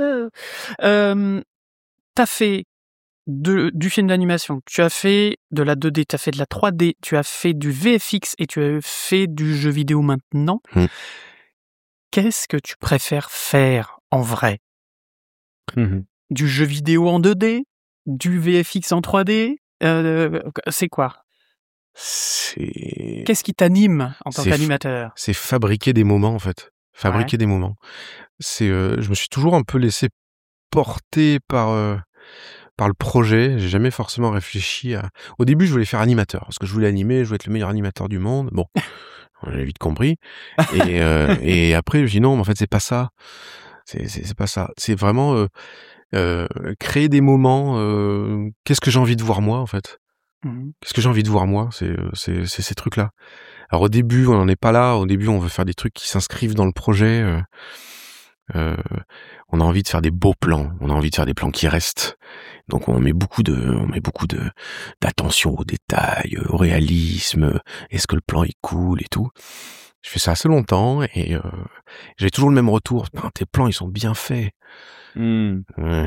A: T'as fait du film d'animation, tu as fait de la 2D, tu as fait de la 3D, tu as fait du VFX et tu as fait du jeu vidéo maintenant. Qu'est-ce que tu préfères faire en vrai? Du jeu vidéo en 2D? Du VFX en 3D? C'est quoi? Qu'est-ce qui t'anime en tant qu'animateur?
C: C'est fabriquer des moments, en fait. Fabriquer des moments. Je me suis toujours un peu laissé porter par le projet. J'ai jamais forcément réfléchi à... Au début, je voulais faire animateur, parce que je voulais animer, je voulais être le meilleur animateur du monde. Bon, on l'a vite compris. Et après, je me dis non, mais en fait, c'est pas ça. C'est pas ça. C'est vraiment créer des moments. Qu'est-ce que j'ai envie de voir moi, en fait? Qu'est-ce que j'ai envie de voir moi? C'est ces trucs-là. Alors au début, on n'en est pas là. Au début, on veut faire des trucs qui s'inscrivent dans le projet. On a envie de faire des beaux plans. On a envie de faire des plans qui restent. Donc on met beaucoup d'attention aux détails, au réalisme. Est-ce que le plan est cool et tout? Je fais ça assez longtemps, et j'ai toujours le même retour. Tes plans, ils sont bien faits. Ouais.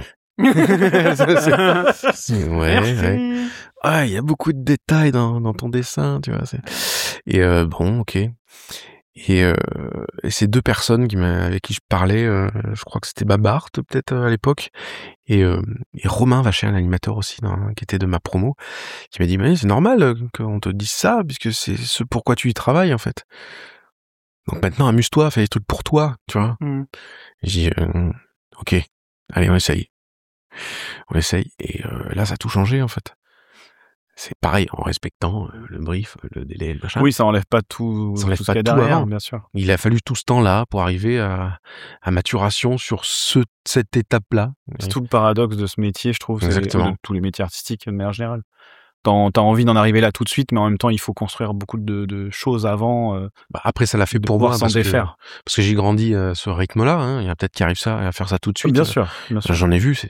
C: Ouais. Ah, il y a beaucoup de détails dans ton dessin, tu vois. Et bon, ok. Et ces 2 personnes avec qui je parlais, je crois que c'était Babart peut-être à l'époque, et Romain Vacher, l'animateur aussi, qui était de ma promo, qui m'a dit, mais c'est normal qu'on te dise ça, puisque c'est ce pourquoi tu y travailles, en fait. Donc maintenant, amuse-toi, fais des trucs pour toi, tu vois. J'ai dit, ok, allez, on essaye. Et là, ça a tout changé, en fait. C'est pareil, en respectant le brief, le délai, le machin.
B: Oui, ça enlève pas tout ce qu'il y a derrière, bien sûr.
C: Il a fallu tout ce temps-là pour arriver à maturation sur cette étape-là.
B: C'est tout le paradoxe de ce métier, je trouve.
C: Exactement.
B: De tous les métiers artistiques de manière générale. T'as envie d'en arriver là tout de suite, mais en même temps, il faut construire beaucoup de choses avant.
C: Après, ça l'a fait
B: de
C: pour
B: pouvoir
C: moi
B: s'en défaire.
C: parce que j'ai grandi à ce rythme-là. Hein. Il y en a peut-être qui arrivent à faire ça tout de suite.
B: Bien sûr.
C: J'en ai vu,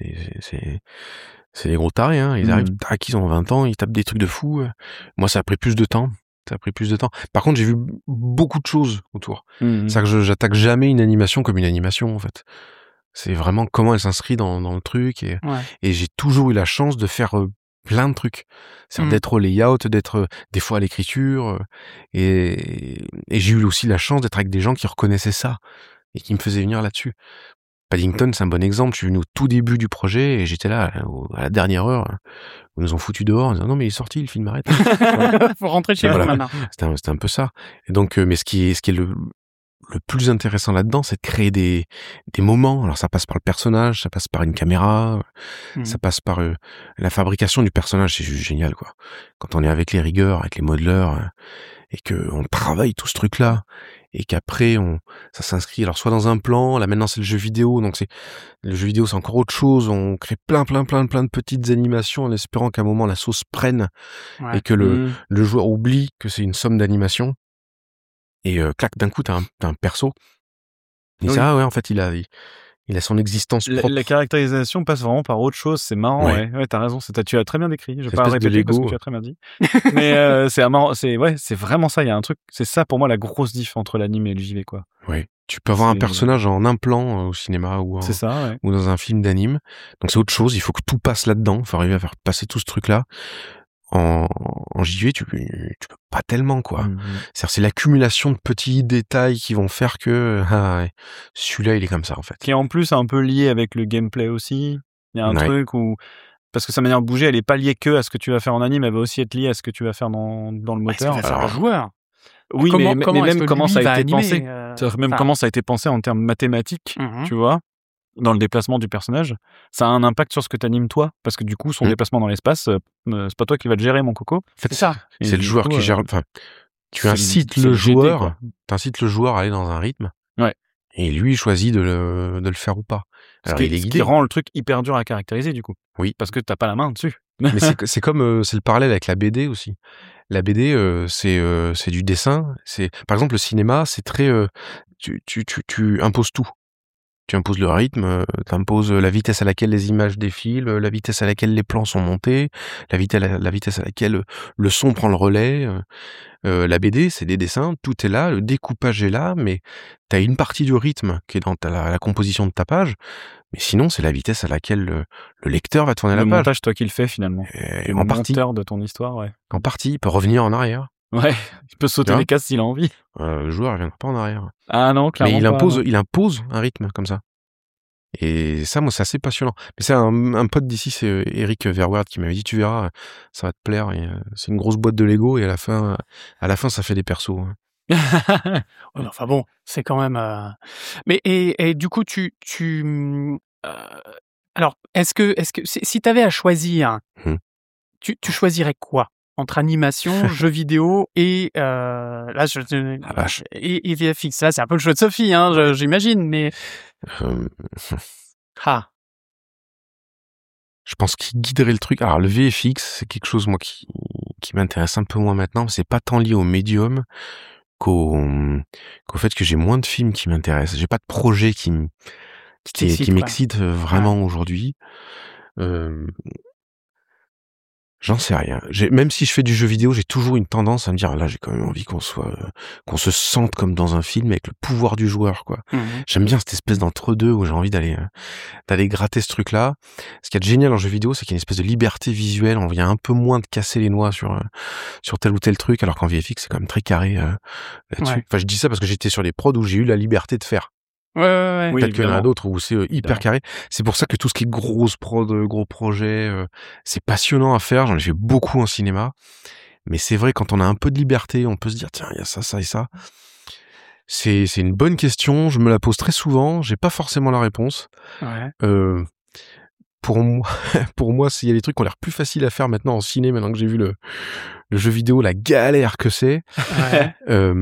C: c'est des gros tarés. Hein. Ils arrivent, ils ont 20 ans, ils tapent des trucs de fou. Moi, ça a pris plus de temps. Par contre, j'ai vu beaucoup de choses autour. C'est-à-dire que j'attaque jamais une animation comme une animation, en fait. C'est vraiment comment elle s'inscrit dans le truc. Et j'ai toujours eu la chance de faire plein de trucs. C'est-à-dire d'être au layout, d'être des fois à l'écriture. Et j'ai eu aussi la chance d'être avec des gens qui reconnaissaient ça et qui me faisaient venir là-dessus. Paddington, c'est un bon exemple. Je suis venu au tout début du projet et j'étais là à la dernière heure. Ils nous ont foutu dehors en disant non mais il est sorti, le film arrête.
A: Faut rentrer chez vous maintenant.
C: C'était un peu ça. Et donc, mais ce qui est le plus intéressant là-dedans, c'est de créer des moments. Alors ça passe par le personnage, ça passe par une caméra, ça passe par la fabrication du personnage. C'est juste génial, quoi. Quand on est avec les riggeurs, avec les modeleurs, et que on travaille tout ce truc-là, et qu'après ça s'inscrit. Alors soit dans un plan, là maintenant c'est le jeu vidéo, donc le jeu vidéo c'est encore autre chose. On crée plein de petites animations en espérant qu'à un moment la sauce prenne et que le joueur oublie que c'est une somme d'animations. Et clac, d'un coup, t'as un perso. Et ça, en fait, il a son existence propre.
B: La caractérisation passe vraiment par autre chose. C'est marrant, ouais, t'as raison. Tu as très bien décrit. Je vais pas répéter parce que tu as très bien dit. Mais c'est marrant. C'est vraiment ça. Il y a un truc. C'est ça pour moi la grosse diff entre l'anime et le JV, quoi.
C: Ouais. Tu peux avoir un personnage en un plan au cinéma ou dans un film d'anime. Donc c'est autre chose. Il faut que tout passe là-dedans. Il faut arriver à faire passer tout ce truc-là. En JV, tu peux pas tellement, quoi. C'est l'accumulation de petits détails qui vont faire que celui-là, il est comme ça, en fait.
B: Qui est en plus un peu lié avec le gameplay aussi. Il y a un truc où... Parce que sa manière de bouger, elle est pas liée que à ce que tu vas faire en anime, elle va aussi être liée à ce que tu vas faire dans le moteur.
A: C'est un joueur.
B: Oui, mais même comment ça a été pensé.
A: Même
B: comment ça a été pensé en termes mathématiques, tu vois, dans le déplacement du personnage, ça a un impact sur ce que t'animes toi, parce que du coup, son déplacement dans l'espace, c'est pas toi qui vas le gérer, mon coco.
C: En fait, c'est ça. C'est le joueur qui gère. Enfin, tu incites le joueur. T'incites le joueur à aller dans un rythme.
B: Ouais.
C: Et lui, il choisit de le faire ou pas. Alors, il est guidé.
B: Ce qui rend le truc hyper dur à caractériser, du coup.
C: Oui.
B: Parce que t'as pas la main dessus.
C: Mais c'est comme c'est le parallèle avec la BD aussi. La BD, c'est du dessin. Par exemple, le cinéma, c'est très tu imposes tout. Tu imposes le rythme, tu imposes la vitesse à laquelle les images défilent, la vitesse à laquelle les plans sont montés, la vitesse à laquelle le son prend le relais. La BD, c'est des dessins, tout est là, le découpage est là, mais t'as une partie du rythme qui est dans la composition de ta page, mais sinon, c'est la vitesse à laquelle le lecteur va tourner la page.
B: Le montage, toi qui le fais, finalement.
C: Et en partie.
B: Le monteur de ton histoire, ouais.
C: En partie, il peut revenir en arrière.
B: Ouais, il peut sauter les cases s'il a envie.
C: Le joueur, il viendra pas en arrière.
B: Ah non, clairement.
C: Mais il impose un rythme comme ça. Et ça, moi, c'est assez passionnant. Mais c'est un pote d'ici, c'est Eric Verward, qui m'avait dit, tu verras, ça va te plaire. Et, c'est une grosse boîte de Lego et à la fin, ça fait des persos. Hein.
A: Enfin bon, c'est quand même. Mais et du coup, alors, est-ce que si t'avais à choisir, tu choisirais quoi entre animation, jeux vidéo et là et VFX? Là, c'est un peu le choix de Sophie, hein, j'imagine, mais
C: je pense qu'il guiderait le truc. Alors le VFX, c'est quelque chose moi qui m'intéresse un peu moins maintenant. C'est pas tant lié au médium qu'au fait que j'ai moins de films qui m'intéressent. J'ai pas de projet qui m'excite vraiment aujourd'hui. J'en sais rien. Même si je fais du jeu vidéo, j'ai toujours une tendance à me dire, là, j'ai quand même envie qu'on se sente comme dans un film avec le pouvoir du joueur, quoi. J'aime bien cette espèce d'entre-deux où j'ai envie d'aller gratter ce truc-là. Ce qui est génial en jeu vidéo, c'est qu'il y a une espèce de liberté visuelle. On vient un peu moins de casser les noix sur tel ou tel truc, alors qu'en VFX, c'est quand même très carré là-dessus. Ouais. Enfin, je dis ça parce que j'étais sur des prods où j'ai eu la liberté de faire.
A: Ouais.
C: Peut-être qu'il y en a d'autres où c'est hyper carré. C'est pour ça que tout ce qui est grosse prod, gros projet, c'est passionnant à faire. J'en ai fait beaucoup en cinéma. Mais c'est vrai, quand on a un peu de liberté, on peut se dire, tiens, il y a ça, ça et ça. C'est une bonne question. Je me la pose très souvent. J'ai pas forcément la réponse.
A: Ouais.
C: Pour moi, s'il y a des trucs qui ont l'air plus faciles à faire maintenant en ciné, maintenant que j'ai vu le jeu vidéo, la galère que c'est.
A: Ouais.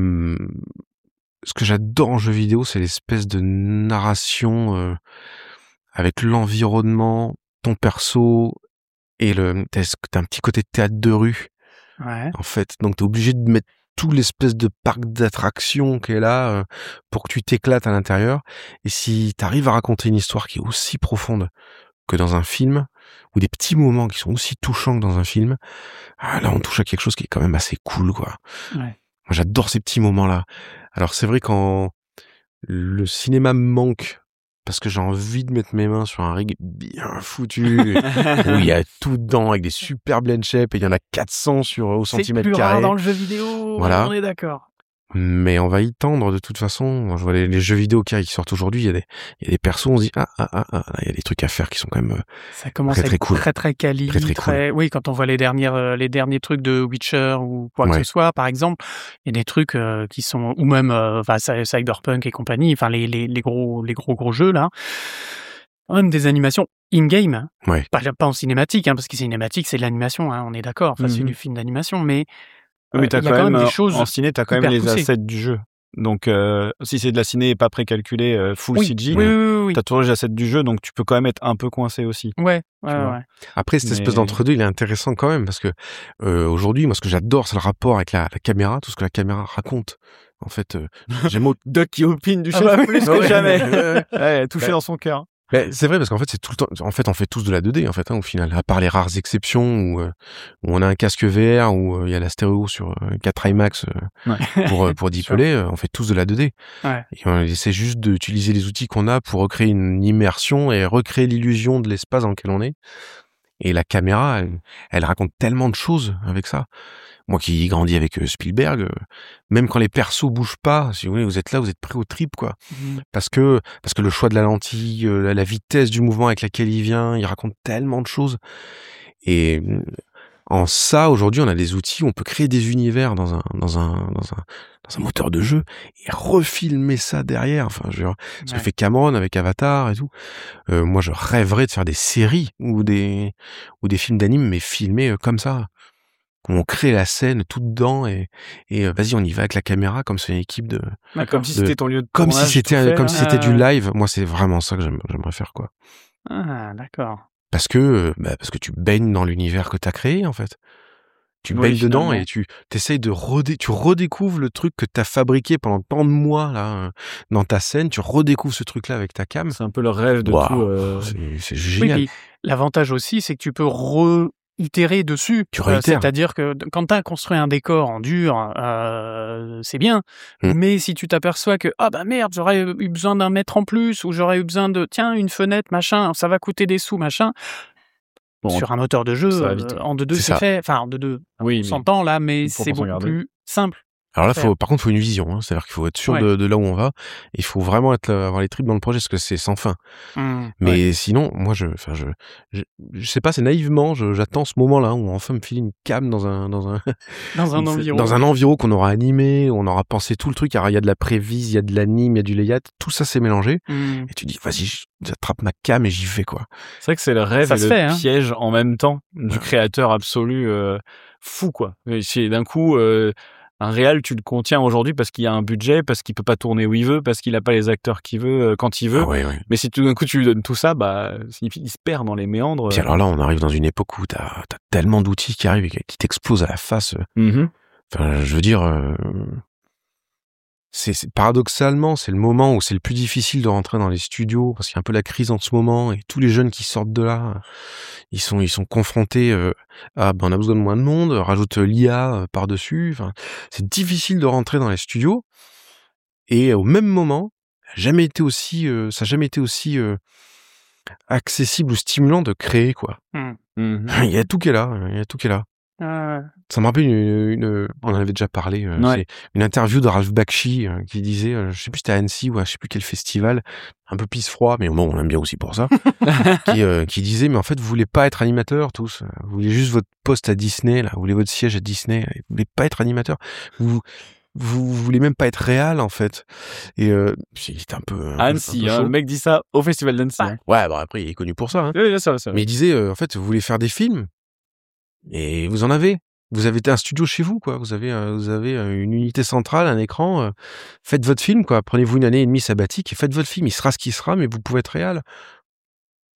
C: Ce que j'adore en jeu vidéo, c'est l'espèce de narration avec l'environnement, ton perso et t'as un petit côté théâtre de rue,
A: Ouais.
C: en fait. Donc t'es obligé de mettre tout l'espèce de parc d'attractions qui est là pour que tu t'éclates à l'intérieur. Et si t'arrives à raconter une histoire qui est aussi profonde que dans un film, ou des petits moments qui sont aussi touchants que dans un film, là on touche à quelque chose qui est quand même assez cool, quoi.
A: Ouais.
C: Moi j'adore ces petits moments-là. Alors c'est vrai quand le cinéma me manque, parce que j'ai envie de mettre mes mains sur un rig bien foutu, où il y a tout dedans avec des super blend shapes et il y en a 400 au
A: C'est
C: centimètre
A: plus
C: carré.
A: rare dans le jeu vidéo,
C: Voilà.
A: on est d'accord.
C: Mais on va y tendre de toute façon. Je vois les jeux vidéo qui sortent aujourd'hui, il y a des persos, on se dit là, il y a des trucs à faire qui sont quand même
A: Ça commence
C: très,
A: à
C: très
A: être
C: cool.
A: très quali,
C: Très, très
A: oui, quand on voit les derniers trucs de Witcher ou quoi que ce soit, par exemple, il y a des trucs qui sont, ou même Cyberpunk et compagnie, enfin les gros jeux là, même des animations in-game,
C: Ouais.
A: pas en cinématique, parce que cinématique c'est de l'animation, on est d'accord, c'est du film d'animation, mais
B: Mais t'as
A: il y a quand même des choses
B: en ciné, t'as quand même
A: hyper
B: les
A: poussées.
B: assets du jeu. Donc, si c'est de la ciné et pas précalculé full CG,
A: oui.
B: t'as toujours les assets du jeu, donc tu peux quand même être un peu coincé aussi.
A: Ouais.
C: Après, cette espèce d'entre-deux, il est intéressant quand même, parce que aujourd'hui, moi, ce que j'adore, c'est le rapport avec la caméra, tout ce que la caméra raconte. En fait, j'aime
B: Doc qui opine du chef plus
C: ouais.
B: que jamais. Touché dans son cœur.
C: C'est vrai, parce qu'en fait, c'est tout le temps. En fait, on fait tous de la 2D, en fait, au final. À part les rares exceptions où on a un casque VR, où il y a la stéréo sur 4 IMAX pour dipeler, on fait tous de la 2D.
A: Ouais.
C: Et on essaie juste d'utiliser les outils qu'on a pour recréer une immersion et recréer l'illusion de l'espace dans lequel on est. Et la caméra, elle raconte tellement de choses avec ça. Moi qui grandis avec Spielberg, même quand les persos bougent pas, si vous voulez, vous êtes là, vous êtes pris au trip, quoi. Parce que le choix de la lentille, la vitesse du mouvement avec laquelle il vient, il raconte tellement de choses. Et en ça, aujourd'hui, on a des outils où on peut créer des univers dans un moteur de jeu et refilmer ça derrière. Enfin, ce que fait Cameron avec Avatar et tout. Moi, je rêverais de faire des séries ou des films d'anime, mais filmés comme ça. On crée la scène tout dedans et vas-y, on y va avec la caméra comme c'est une équipe de.
B: Comme si c'était ton lieu de
C: comme
B: tournage.
C: si c'était du live. Moi, c'est vraiment ça que j'aimerais faire, quoi.
A: Ah, d'accord.
C: Parce que tu baignes dans l'univers que t'as créé, en fait. Tu baignes dedans et tu t'essayes tu redécouvres le truc que t'as fabriqué pendant tant de mois, là, dans ta scène. Tu redécouvres ce truc-là avec ta cam.
B: C'est un peu le rêve de tout.
C: C'est génial.
A: Oui, l'avantage aussi, c'est que tu peux itérer dessus.
C: Tu réitères.
A: C'est-à-dire que quand tu as construit un décor en dur, c'est bien. Mais si tu t'aperçois que merde, j'aurais eu besoin d'un mètre en plus, ou j'aurais eu besoin de une fenêtre, machin, ça va coûter des sous, machin. Sur un moteur de jeu, en 2-2, c'est fait. Enfin, en 2-2, on s'entend là, mais c'est beaucoup plus simple.
C: Alors là, par contre, il faut une vision. C'est-à-dire qu'il faut être sûr de là où on va. Il faut vraiment avoir les tripes dans le projet, parce que c'est sans fin. Mais sinon, moi, je sais pas, c'est naïvement, j'attends ce moment-là où on va enfin me filer une cam dans un
A: environ.
C: Dans un environ qu'on aura animé, où on aura pensé tout le truc. Alors, il y a de la prévise, il y a de l'anime, il y a du layout. Tout ça, c'est mélangé. Et tu dis, vas-y, j'attrape ma cam et j'y vais, quoi.
B: C'est vrai que c'est le rêve et le piège en même temps du créateur absolu fou, quoi. Et d'un coup, un réal, tu le contiens aujourd'hui parce qu'il y a un budget, parce qu'il peut pas tourner où il veut, parce qu'il a pas les acteurs qu'il veut quand il veut. Mais si tout d'un coup tu lui donnes tout ça, il se perd dans les méandres.
C: Puis alors là, on arrive dans une époque où t'as tellement d'outils qui arrivent et qui t'explosent à la face. Enfin, je veux dire, c'est paradoxalement, c'est le moment où c'est le plus difficile de rentrer dans les studios, parce qu'il y a un peu la crise en ce moment, et tous les jeunes qui sortent de là, ils sont confrontés à on a besoin de moins de monde, rajoute l'IA par-dessus. Enfin, c'est difficile de rentrer dans les studios. Et au même moment, ça n'a jamais été aussi accessible ou stimulant de créer, quoi. Il y a tout qui est là. Ça me rappelle on en avait déjà parlé, c'est une interview de Ralph Bakshi qui disait, je sais plus si c'était à Annecy ou à je sais plus quel festival, un peu pisse-froid, mais bon, on l'aime bien aussi pour ça, qui disait, mais en fait, vous voulez pas être animateur tous, vous voulez juste votre poste à Disney, là, vous voulez votre siège à Disney, vous voulez pas être animateur, vous voulez même pas être réal, en fait. Et il était un peu
B: Annecy, le mec dit ça au festival d'Annecy.
C: Ouais, bon, après, il est connu pour ça. Hein.
B: Oui, ça.
C: Mais il disait, en fait, vous voulez faire des films, et vous en avez. Vous avez un studio chez vous, quoi. Vous avez une unité centrale, un écran. Faites votre film, quoi. Prenez-vous une année et demie sabbatique et faites votre film. Il sera ce qu'il sera, mais vous pouvez être réel.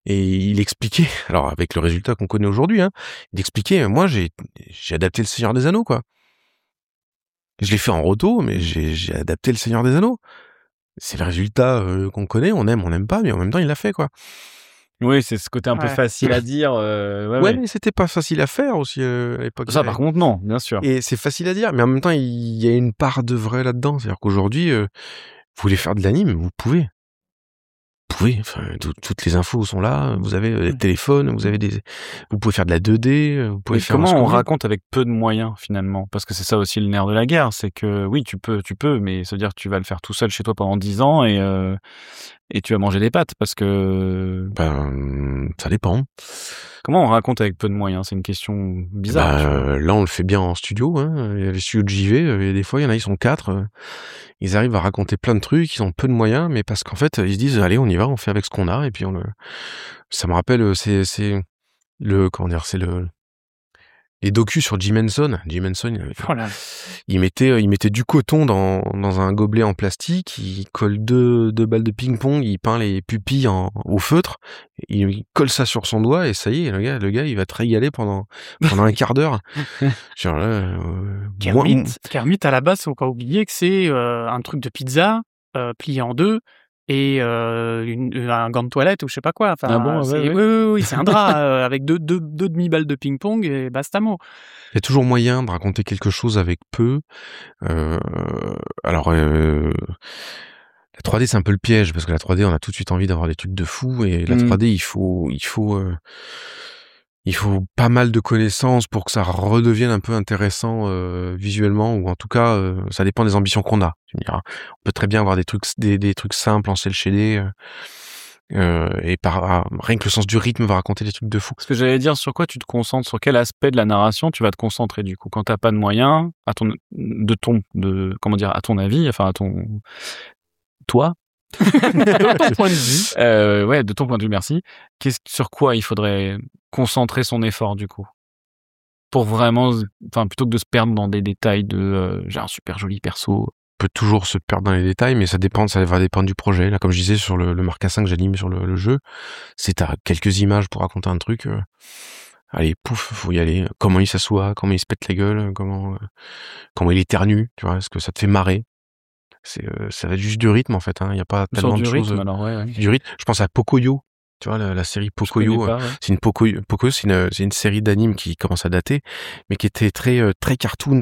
C: Et il expliquait, alors avec le résultat qu'on connaît aujourd'hui, hein, il expliquait, moi j'ai adapté le Seigneur des Anneaux, quoi. Je l'ai fait en roto, mais j'ai adapté le Seigneur des Anneaux. C'est le résultat qu'on connaît, on n'aime pas, mais en même temps il l'a fait, quoi.
B: Oui, c'est ce côté un peu facile à dire.
C: Ouais, mais c'était pas facile à faire aussi à l'époque.
B: Ça, par contre, non, bien sûr.
C: Et c'est facile à dire, mais en même temps, il y a une part de vrai là-dedans. C'est-à-dire qu'aujourd'hui, vous voulez faire de l'anime, vous pouvez. Vous pouvez, enfin, toutes les infos sont là, vous avez des téléphones, vous pouvez faire de la 2D, vous pouvez
B: Mais
C: faire
B: comment
C: ce que
B: on
C: vous voulez.
B: raconte avec peu de moyens, finalement? Parce que c'est ça aussi le nerf de la guerre, c'est que oui, tu peux, mais ça veut dire que tu vas le faire tout seul chez toi pendant 10 ans et tu vas manger des pâtes parce que...
C: Ben, ça dépend.
B: Comment on raconte avec peu de moyens? C'est une question bizarre. tu vois.
C: Là, on le fait bien en studio, hein. Il y a les studios de JV, il y a des fois, il y en a, ils sont 4, ils arrivent à raconter plein de trucs, ils ont peu de moyens, mais parce qu'en fait, ils se disent, allez, on y va, on fait avec ce qu'on a, et puis ça me rappelle, c'est comment dire, c'est les docus sur Jim Henson. Jim Henson,
A: Voilà.
C: il mettait du coton dans un gobelet en plastique, il colle deux balles de ping-pong, il peint les pupilles au feutre, il colle ça sur son doigt et ça y est, le gars, il va te régaler pendant un quart d'heure. Genre là,
A: Kermit, à la base, faut pas oublier que c'est un truc de pizza plié en deux et un gant de toilette ou je sais pas quoi. Enfin,
B: Ah bon,
A: c'est,
B: ouais.
A: oui, c'est un drap avec deux demi-balles de ping-pong et basta mot.
C: il y a toujours moyen de raconter quelque chose avec peu. Alors, la 3D, c'est un peu le piège, parce que la 3D, on a tout de suite envie d'avoir des trucs de fou, et la 3D, il faut pas mal de connaissances pour que ça redevienne un peu intéressant visuellement, ou en tout cas, ça dépend des ambitions qu'on a. Tu me diras. On peut très bien avoir des trucs simples en cel shaded, et rien que le sens du rythme va raconter des trucs de fou.
B: Ce que j'allais dire, sur quoi tu te concentres, sur quel aspect de la narration tu vas te concentrer du coup quand t'as pas de moyens, à ton avis, enfin toi,
A: De ton point de vue.
B: de ton point de vue, merci. Sur quoi il faudrait concentrer son effort du coup, pour vraiment, enfin plutôt que de se perdre dans des détails de j'ai un super joli perso.
C: Peut toujours se perdre dans les détails, mais ça va dépendre du projet. Là, comme je disais, sur le Mark A5 que j'anime sur le jeu, c'est t'as quelques images pour raconter un truc. Allez, pouf, faut y aller. Comment il s'assoit, comment il se pète la gueule, comment il éternue, tu vois, est-ce que ça te fait marrer? Ça va être juste du rythme, en fait, hein. Il y a pas
B: Sur
C: tellement
B: du
C: de choses.
B: rythme, alors ouais.
C: Du rythme. Je pense à Pocoyo. Tu vois, la série
B: Je connais
C: Pocoyo.
B: pas, ouais.
C: C'est une Pocoyo, c'est une série d'animes qui commence à dater, mais qui était très, très cartoon,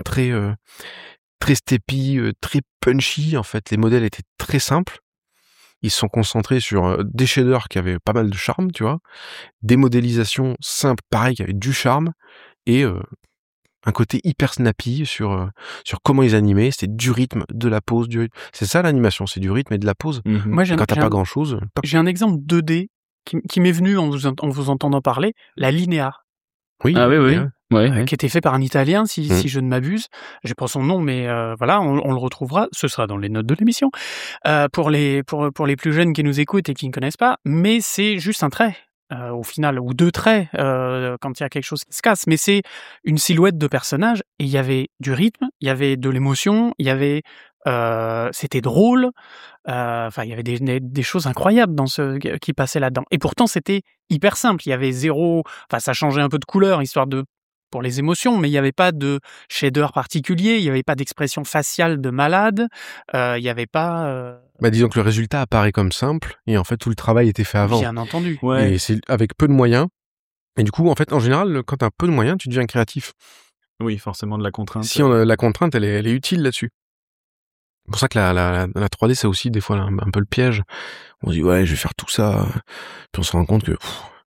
C: très steppy, très punchy. En fait, les modèles étaient très simples. Ils se sont concentrés sur des shaders qui avaient pas mal de charme, tu vois, des modélisations simples, pareil, qui avaient du charme, et un côté hyper snappy sur comment ils animaient. C'était du rythme, de la pose, c'est ça l'animation, c'est du rythme et de la pose.
A: Moi,
C: Quand t'as pas grand chose,
A: j'ai un exemple 2D qui m'est venu en vous entendant parler, la Linéa.
C: oui.
B: Ah oui. Ouais.
A: Qui était fait par un Italien, si je ne m'abuse. J'ai pas son nom, mais voilà, on le retrouvera. Ce sera dans les notes de l'émission. Pour les plus jeunes qui nous écoutent et qui ne connaissent pas, mais c'est juste un trait. Au final, ou deux traits quand il y a quelque chose qui se casse, mais c'est une silhouette de personnage et il y avait du rythme, il y avait de l'émotion, il y avait c'était drôle, enfin il y avait des choses incroyables dans qui passaient là-dedans. Et pourtant c'était hyper simple, il y avait enfin ça changeait un peu de couleur histoire pour les émotions, mais il n'y avait pas de shader particulier, il n'y avait pas d'expression faciale de malade, il n'y avait pas...
C: Disons que le résultat apparaît comme simple, et en fait tout le travail était fait avant.
A: Bien entendu.
B: Ouais.
C: Et c'est avec peu de moyens. Et du coup, en fait, en général, quand t'as peu de moyens, tu deviens créatif.
B: Oui, forcément de la contrainte.
C: Si la contrainte, elle est utile là-dessus. C'est pour ça que la 3D, c'est aussi des fois un peu le piège. On se dit, ouais, je vais faire tout ça. Puis on se rend compte que,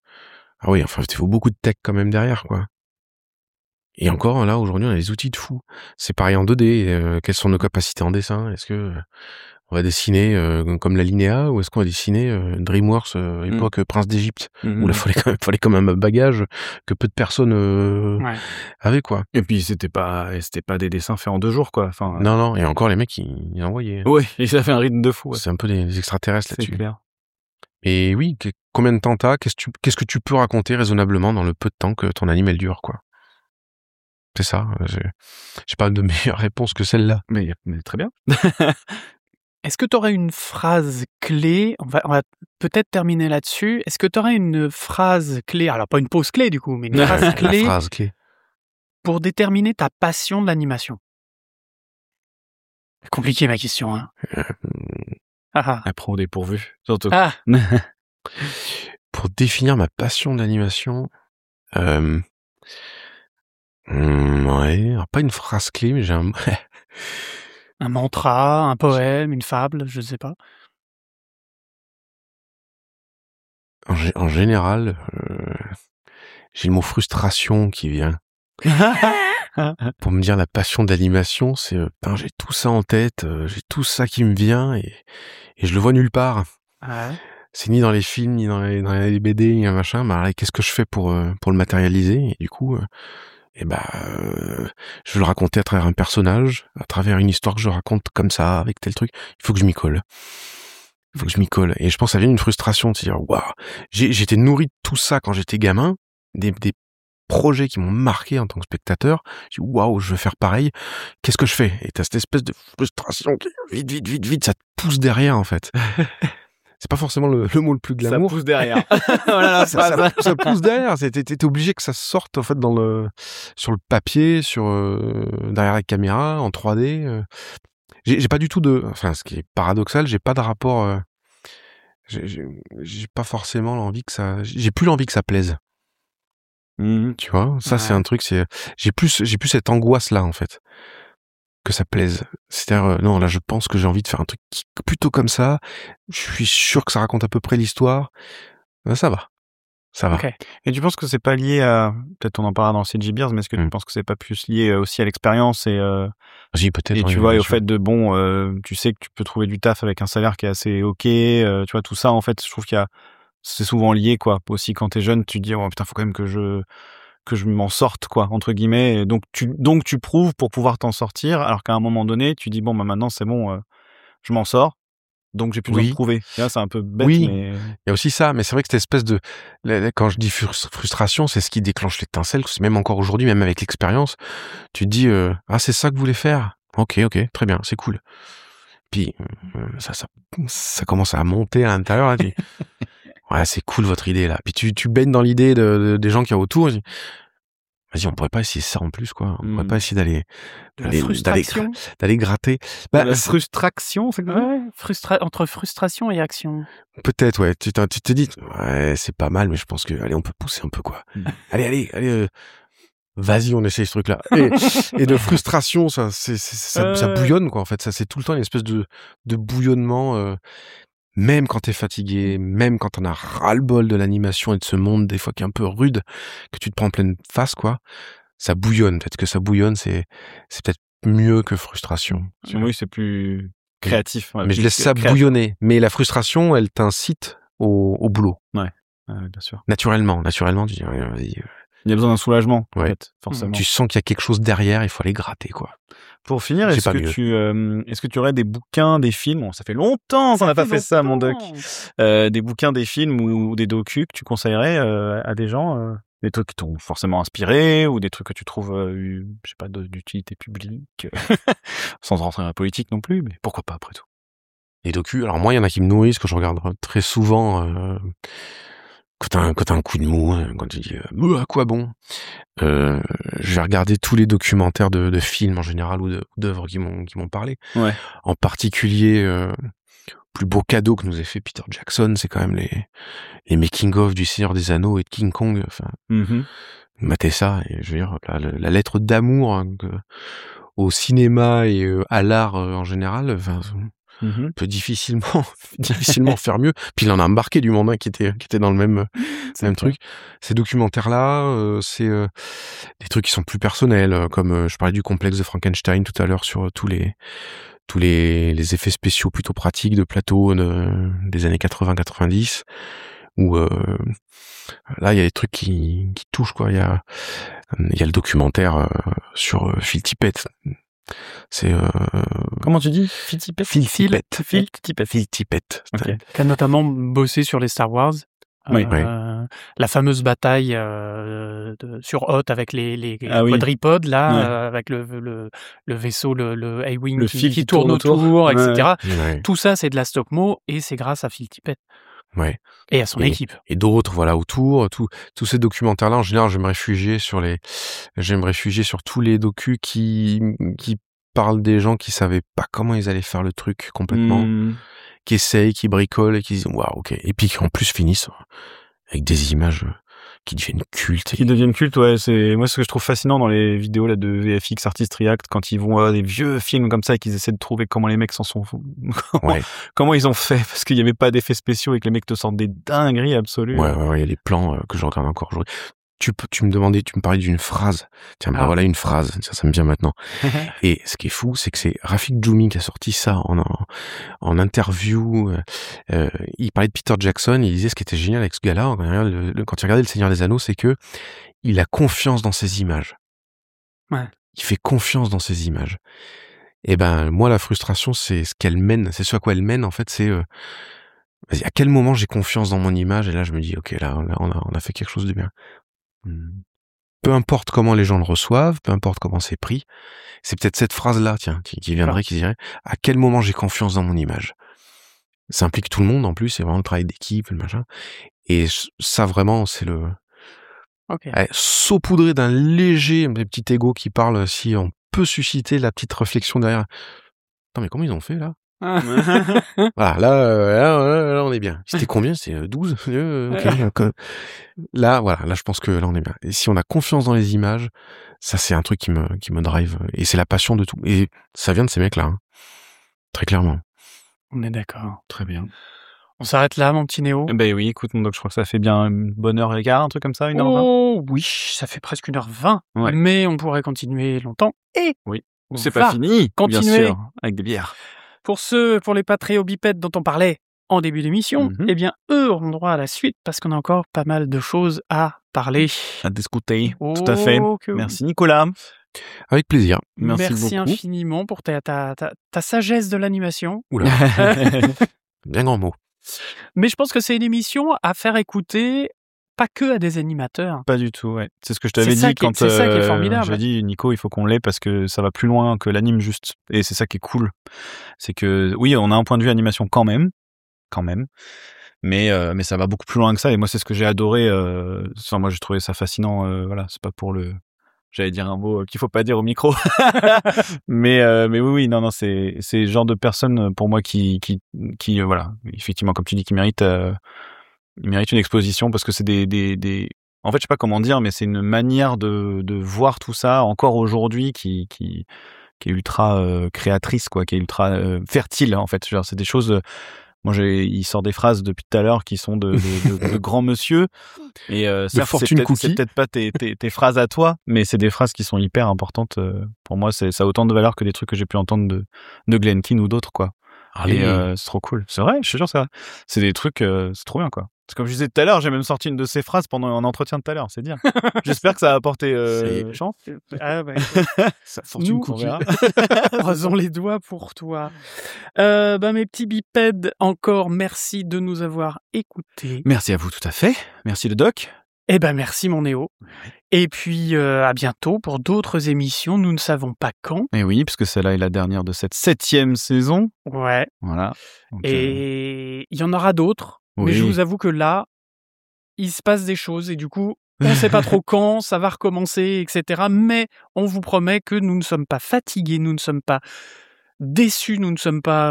C: ah oui, enfin, il faut beaucoup de tech quand même derrière, quoi. Et encore, là, aujourd'hui, on a des outils de fou. C'est pareil en 2D. Quelles sont nos capacités en dessin? Est-ce que on va dessiner comme la Linéa, ou est-ce qu'on va dessiner DreamWorks époque Prince d'Égypte, où là, fallait quand même un bagage que peu de personnes avaient, quoi.
B: Et puis c'était pas des dessins faits en 2 jours, quoi. Enfin,
C: Non, et encore les mecs, ils envoyaient.
B: ouais, et ça fait un rythme de fou. Ouais.
C: C'est un peu des extraterrestres
B: C'est
C: là-dessus.
B: clair.
C: Et oui, combien de temps t'as? Qu'est-ce que tu peux raconter raisonnablement dans le peu de temps que ton anime elle dure, quoi. C'est ça. J'ai pas de meilleure réponse que celle-là.
B: Mais très bien.
A: Est-ce que tu aurais une phrase clé? On va peut-être terminer là-dessus. Est-ce que tu aurais une phrase clé, alors pas une pause clé du coup, mais une phrase
C: La
A: clé
C: phrase clé.
A: pour déterminer ta passion de l'animation? Compliqué ma question, hein. Ah
B: Après, au dépourvu, surtout.
A: ah.
C: Pour définir ma passion de l'animation, ouais, alors pas une phrase clé, mais j'ai un
A: Un mantra, un poème, une fable, je sais pas.
C: en général, j'ai le mot frustration qui vient. Pour me dire la passion d'animation, c'est putain, j'ai tout ça en tête, j'ai tout ça qui me vient et je le vois nulle part.
A: Ouais.
C: C'est ni dans les films, ni dans les BD, ni un machin. Bah, alors, qu'est-ce que je fais pour le matérialiser? Et du coup, je veux le raconter à travers un personnage, à travers une histoire que je raconte comme ça, avec tel truc. Il faut que je m'y colle. Et je pense que ça vient d'une frustration de se dire, waouh, j'étais nourri de tout ça quand j'étais gamin, des projets qui m'ont marqué en tant que spectateur. Je dis, waouh, je veux faire pareil. Qu'est-ce que je fais? Et t'as cette espèce de frustration qui, vite, ça te pousse derrière, en fait. C'est pas forcément le mot le plus glamour.
B: Ça pousse derrière. Voilà,
C: ça pousse derrière. T'es obligé que ça sorte, en fait, sur le papier, derrière la caméra, en 3D. J'ai pas du tout ce qui est paradoxal, j'ai pas de rapport, j'ai pas forcément j'ai plus l'envie que ça plaise. Tu vois? Ça, c'est un truc, j'ai plus cette angoisse-là, en fait, que ça plaise. C'est-à-dire, non, là, je pense que j'ai envie de faire un truc plutôt comme ça. Je suis sûr que ça raconte à peu près l'histoire. Ça va.
A: Ok.
B: Et tu penses que c'est pas lié à, peut-être on en parlera dans CG Beers, mais est-ce que tu penses que c'est pas plus lié aussi à l'expérience
C: Si, peut-être.
B: et
C: oui,
B: tu vois, et
C: bien
B: au
C: sûr.
B: fait de tu sais que tu peux trouver du taf avec un salaire qui est assez ok, tu vois, tout ça, en fait, je trouve c'est souvent lié, quoi. Aussi, quand t'es jeune, tu te dis, oh putain, faut quand même que je m'en sorte, quoi, entre guillemets. Et donc tu prouves pour pouvoir t'en sortir, alors qu'à un moment donné, tu dis, bon, bah maintenant, c'est bon, je m'en sors. Donc j'ai plus besoin de
C: Oui.
B: prouver. Et là, c'est un peu bête,
C: Oui.
B: mais...
C: Il y a aussi ça, mais c'est vrai que cette espèce quand je dis frustration, c'est ce qui déclenche l'étincelle. C'est même encore aujourd'hui, même avec l'expérience, tu te dis, ah, c'est ça que vous voulez faire? Ok, très bien, c'est cool. Puis, ça commence à monter à l'intérieur, là, tu dis, ouais, c'est cool votre idée, là. Puis tu baignes dans l'idée des gens qu'il y a autour, tu dis, vas-y, on pourrait pas essayer ça en plus, quoi. On pourrait pas essayer d'aller
A: Frustration.
C: gratter.
B: la frustration, c'est quoi?
A: Ouais, entre frustration et action.
C: Peut-être, ouais. Tu te dis, ouais, c'est pas mal, mais je pense que, allez, on peut pousser un peu, quoi. Allez, vas-y, on essaye ce truc-là. Et de frustration, ça bouillonne, quoi. En fait, ça, c'est tout le temps une espèce de bouillonnement, même quand t'es fatigué, même quand t'en as ras-le-bol de l'animation et de ce monde, des fois, qui est un peu rude, que tu te prends en pleine face, quoi. Ça bouillonne. Peut-être que ça bouillonne, c'est peut-être mieux que frustration.
B: Oui, c'est plus créatif. Ouais,
C: Mais je
B: plus
C: laisse ça
B: créatif.
C: bouillonner. Mais la frustration, elle t'incite au boulot.
B: Ouais, bien sûr.
C: Naturellement, tu dis, ouais, vas-y.
B: Il y a besoin d'un soulagement, en
C: Ouais.
B: fait, forcément.
C: Tu sens qu'il y a quelque chose derrière, il faut aller gratter, quoi.
B: Pour finir,
C: C'est
B: est-ce
C: pas
B: que tu aurais des bouquins, des films? Bon, ça fait longtemps qu'on n'a pas fait ça, mon doc. Des bouquins, des films ou des docus que tu conseillerais à des gens, des trucs qui t'ont forcément inspiré ou des trucs que tu trouves, je sais pas, d'utilité publique, sans rentrer dans la politique non plus, mais pourquoi pas après tout.
C: Les docus, alors moi, il y en a qui me nourrissent, que je regarde très souvent, quand t'as un coup de mou, quand tu dis, à quoi bon? Je vais regarder tous les documentaires de films en général ou d'œuvres qui m'ont parlé.
B: Ouais.
C: En particulier, plus beau cadeau que nous ait fait Peter Jackson, c'est quand même les making-of du Seigneur des Anneaux et de King Kong. Enfin, matez ça, et je veux dire, la lettre d'amour, hein, au cinéma et à l'art en général, enfin, peut difficilement faire mieux. Puis il en a embarqué du monde, hein, qui était dans le même truc. Ces documentaires-là, c'est des trucs qui sont plus personnels, comme je parlais du complexe de Frankenstein tout à l'heure sur tous les effets spéciaux plutôt pratiques de plateau des années 80-90, où là il y a des trucs qui touchent, quoi. Il y a le documentaire sur Phil Tippett. C'est
B: Comment tu dis? Phil Tippett?
C: Phil Tippett.
B: Phil Tippett.
C: Phil Tippett.
B: Ok.
A: Qui a notamment bossé sur les Star Wars.
B: Oui.
A: la fameuse bataille sur Hoth avec les quadripodes là, avec le vaisseau, le A-Wing qui tourne autour, etc.
C: Ouais.
A: Tout ça, c'est de la stop-mo et c'est grâce à Phil Tippett.
C: Ouais.
A: Et à son équipe.
C: Et d'autres, voilà, autour. Tous ces documentaires-là, en général, je vais me réfugier sur tous les docus qui parlent des gens qui savaient pas comment ils allaient faire le truc complètement, qui essayent, qui bricolent et qui disent waouh, ok. Et puis qui en plus finissent avec des images qui deviennent cultes.
B: Ouais. C'est moi ce que je trouve fascinant dans les vidéos là de VFX Artist React, quand ils vont voir des vieux films comme ça et qu'ils essaient de trouver comment les mecs s'en sont comment ils ont fait, parce qu'il y avait pas d'effets spéciaux et que les mecs te sortent des dingueries absolues.
C: Ouais, il y a des plans que je regarde encore aujourd'hui. Tu me parlais d'une phrase. Tiens, voilà une phrase. Ça me vient maintenant. Et ce qui est fou, c'est que c'est Rafik Djoumi qui a sorti ça en interview. Il parlait de Peter Jackson. Il disait ce qui était génial avec ce gars-là, quand il regardait Le Seigneur des Anneaux, c'est que il a confiance dans ses images.
A: Ouais.
C: Il fait confiance dans ses images. Et ben, moi, la frustration, c'est ce qu'elle mène. C'est ce à quoi elle mène, en fait, c'est, vas-y, à quel moment j'ai confiance dans mon image? Et là, je me dis, ok, là, on a fait quelque chose de bien. Peu importe comment les gens le reçoivent, peu importe comment c'est pris, c'est peut-être cette phrase-là, tiens, qui viendrait, qui dirait à quel moment j'ai confiance dans mon image. Ça implique tout le monde en plus, c'est vraiment le travail d'équipe, le machin. Et ça vraiment, c'est le saupoudré d'un léger petit ego qui parle, si on peut susciter la petite réflexion derrière. Attends, mais comment ils ont fait là? Voilà, là, on est bien. C'était combien? C'est 12? Okay. Là, voilà, là, je pense que là, on est bien. Et si on a confiance dans les images, ça, c'est un truc qui me drive. Et c'est la passion de tout. Et ça vient de ces mecs-là, hein. Très clairement.
A: On est d'accord.
B: Très bien.
A: On s'arrête là, mon petit Néo?
B: Ben oui, écoute, donc je crois que ça fait bien une bonne heure et quart, un truc comme ça, 1h20.
A: Oh, oui, ça fait presque 1h20.
B: Ouais.
A: Mais on pourrait continuer longtemps. Et
B: oui, c'est pas fini.
A: Continuer.
B: Bien sûr, avec des bières.
A: Pour les patriobipèdes dont on parlait en début d'émission, eh bien, eux auront droit à la suite parce qu'on a encore pas mal de choses à parler.
B: À discuter, tout à fait. Merci Nicolas.
C: Avec plaisir.
A: Merci
B: beaucoup.
A: Infiniment pour ta sagesse de l'animation.
C: Oula. Bien grand mot.
A: Mais je pense que c'est une émission à faire écouter pas que à des animateurs.
B: Pas du tout, ouais. C'est ce que je t'avais dit quand
A: c'est ça qui est formidable.
B: j'ai dit Nico, il faut qu'on l'ait parce que ça va plus loin que l'anime juste. Et c'est ça qui est cool. C'est que oui, on a un point de vue animation quand même. Mais ça va beaucoup plus loin que ça. Et moi, c'est ce que j'ai adoré. Moi, j'ai trouvé ça fascinant. Voilà, c'est pas pour le. J'allais dire un mot qu'il faut pas dire au micro. mais oui, non, c'est le genre de personnes pour moi qui voilà, effectivement, comme tu dis, qui méritent une exposition parce que c'est des. En fait, je sais pas comment dire, mais c'est une manière de voir tout ça encore aujourd'hui qui est ultra créatrice, quoi, qui est ultra fertile en fait. Genre, c'est des choses. Moi, il sort des phrases depuis tout à l'heure qui sont de grands monsieur. Et certes, c'est peut-être pas tes phrases à toi, mais c'est des phrases qui sont hyper importantes. Pour moi, ça a autant de valeur que des trucs que j'ai pu entendre de Glenn Keane ou d'autres, quoi. Et c'est trop cool. C'est vrai, je te jure, c'est vrai. C'est des trucs, c'est trop bien, quoi. C'est comme je disais tout à l'heure, j'ai même sorti une de ces phrases pendant un entretien de tout à l'heure, c'est dire. J'espère que ça a apporté chance.
A: Ah ouais.
C: Ça fortune
A: on verra. Croisons les doigts pour toi. Mes petits bipèdes, encore merci de nous avoir écoutés.
B: Merci à vous, tout à fait. Merci le doc.
A: Merci mon Néo. Et puis à bientôt pour d'autres émissions, nous ne savons pas quand.
B: Et oui, parce que celle-là est la dernière de cette 7e saison.
A: Ouais.
B: Voilà.
A: Donc, et il y en aura d'autres. Oui. Mais je vous avoue que là, il se passe des choses et du coup, on ne sait pas trop quand, ça va recommencer, etc. Mais on vous promet que nous ne sommes pas fatigués, nous ne sommes pas déçus, nous ne sommes pas,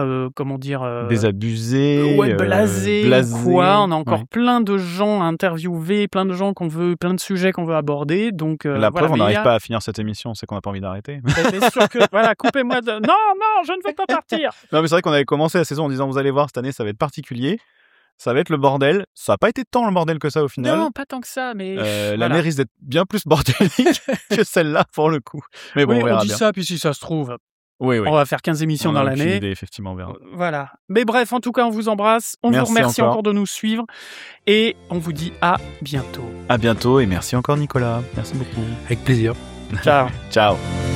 B: désabusés,
A: blasés, quoi. On a encore plein de gens à interviewer, plein de gens plein de sujets qu'on veut aborder. Donc,
B: la preuve, on n'arrive pas à finir cette émission, c'est qu'on n'a pas envie d'arrêter.
A: C'est sûr que, coupez-moi de... Non, je ne veux pas partir.
B: Non, mais c'est vrai qu'on avait commencé la saison en disant, vous allez voir, cette année, ça va être particulier. Ça va être le bordel. Ça n'a pas été tant le bordel que ça au final.
A: Non, pas tant que ça, mais...
B: L'année risque d'être bien plus bordélique que celle-là, pour le coup. Mais bon,
A: oui,
B: on verra
A: dit
B: bien.
A: Ça, puis si ça se trouve...
B: Oui.
A: On va faire 15 émissions dans l'année.
B: Idée, effectivement, on verra.
A: Voilà. Mais bref, en tout cas, on vous embrasse. On vous remercie encore de nous suivre. Et on vous dit à bientôt.
B: À bientôt et merci encore, Nicolas. Merci beaucoup.
C: Avec plaisir.
A: Ciao.
B: Ciao.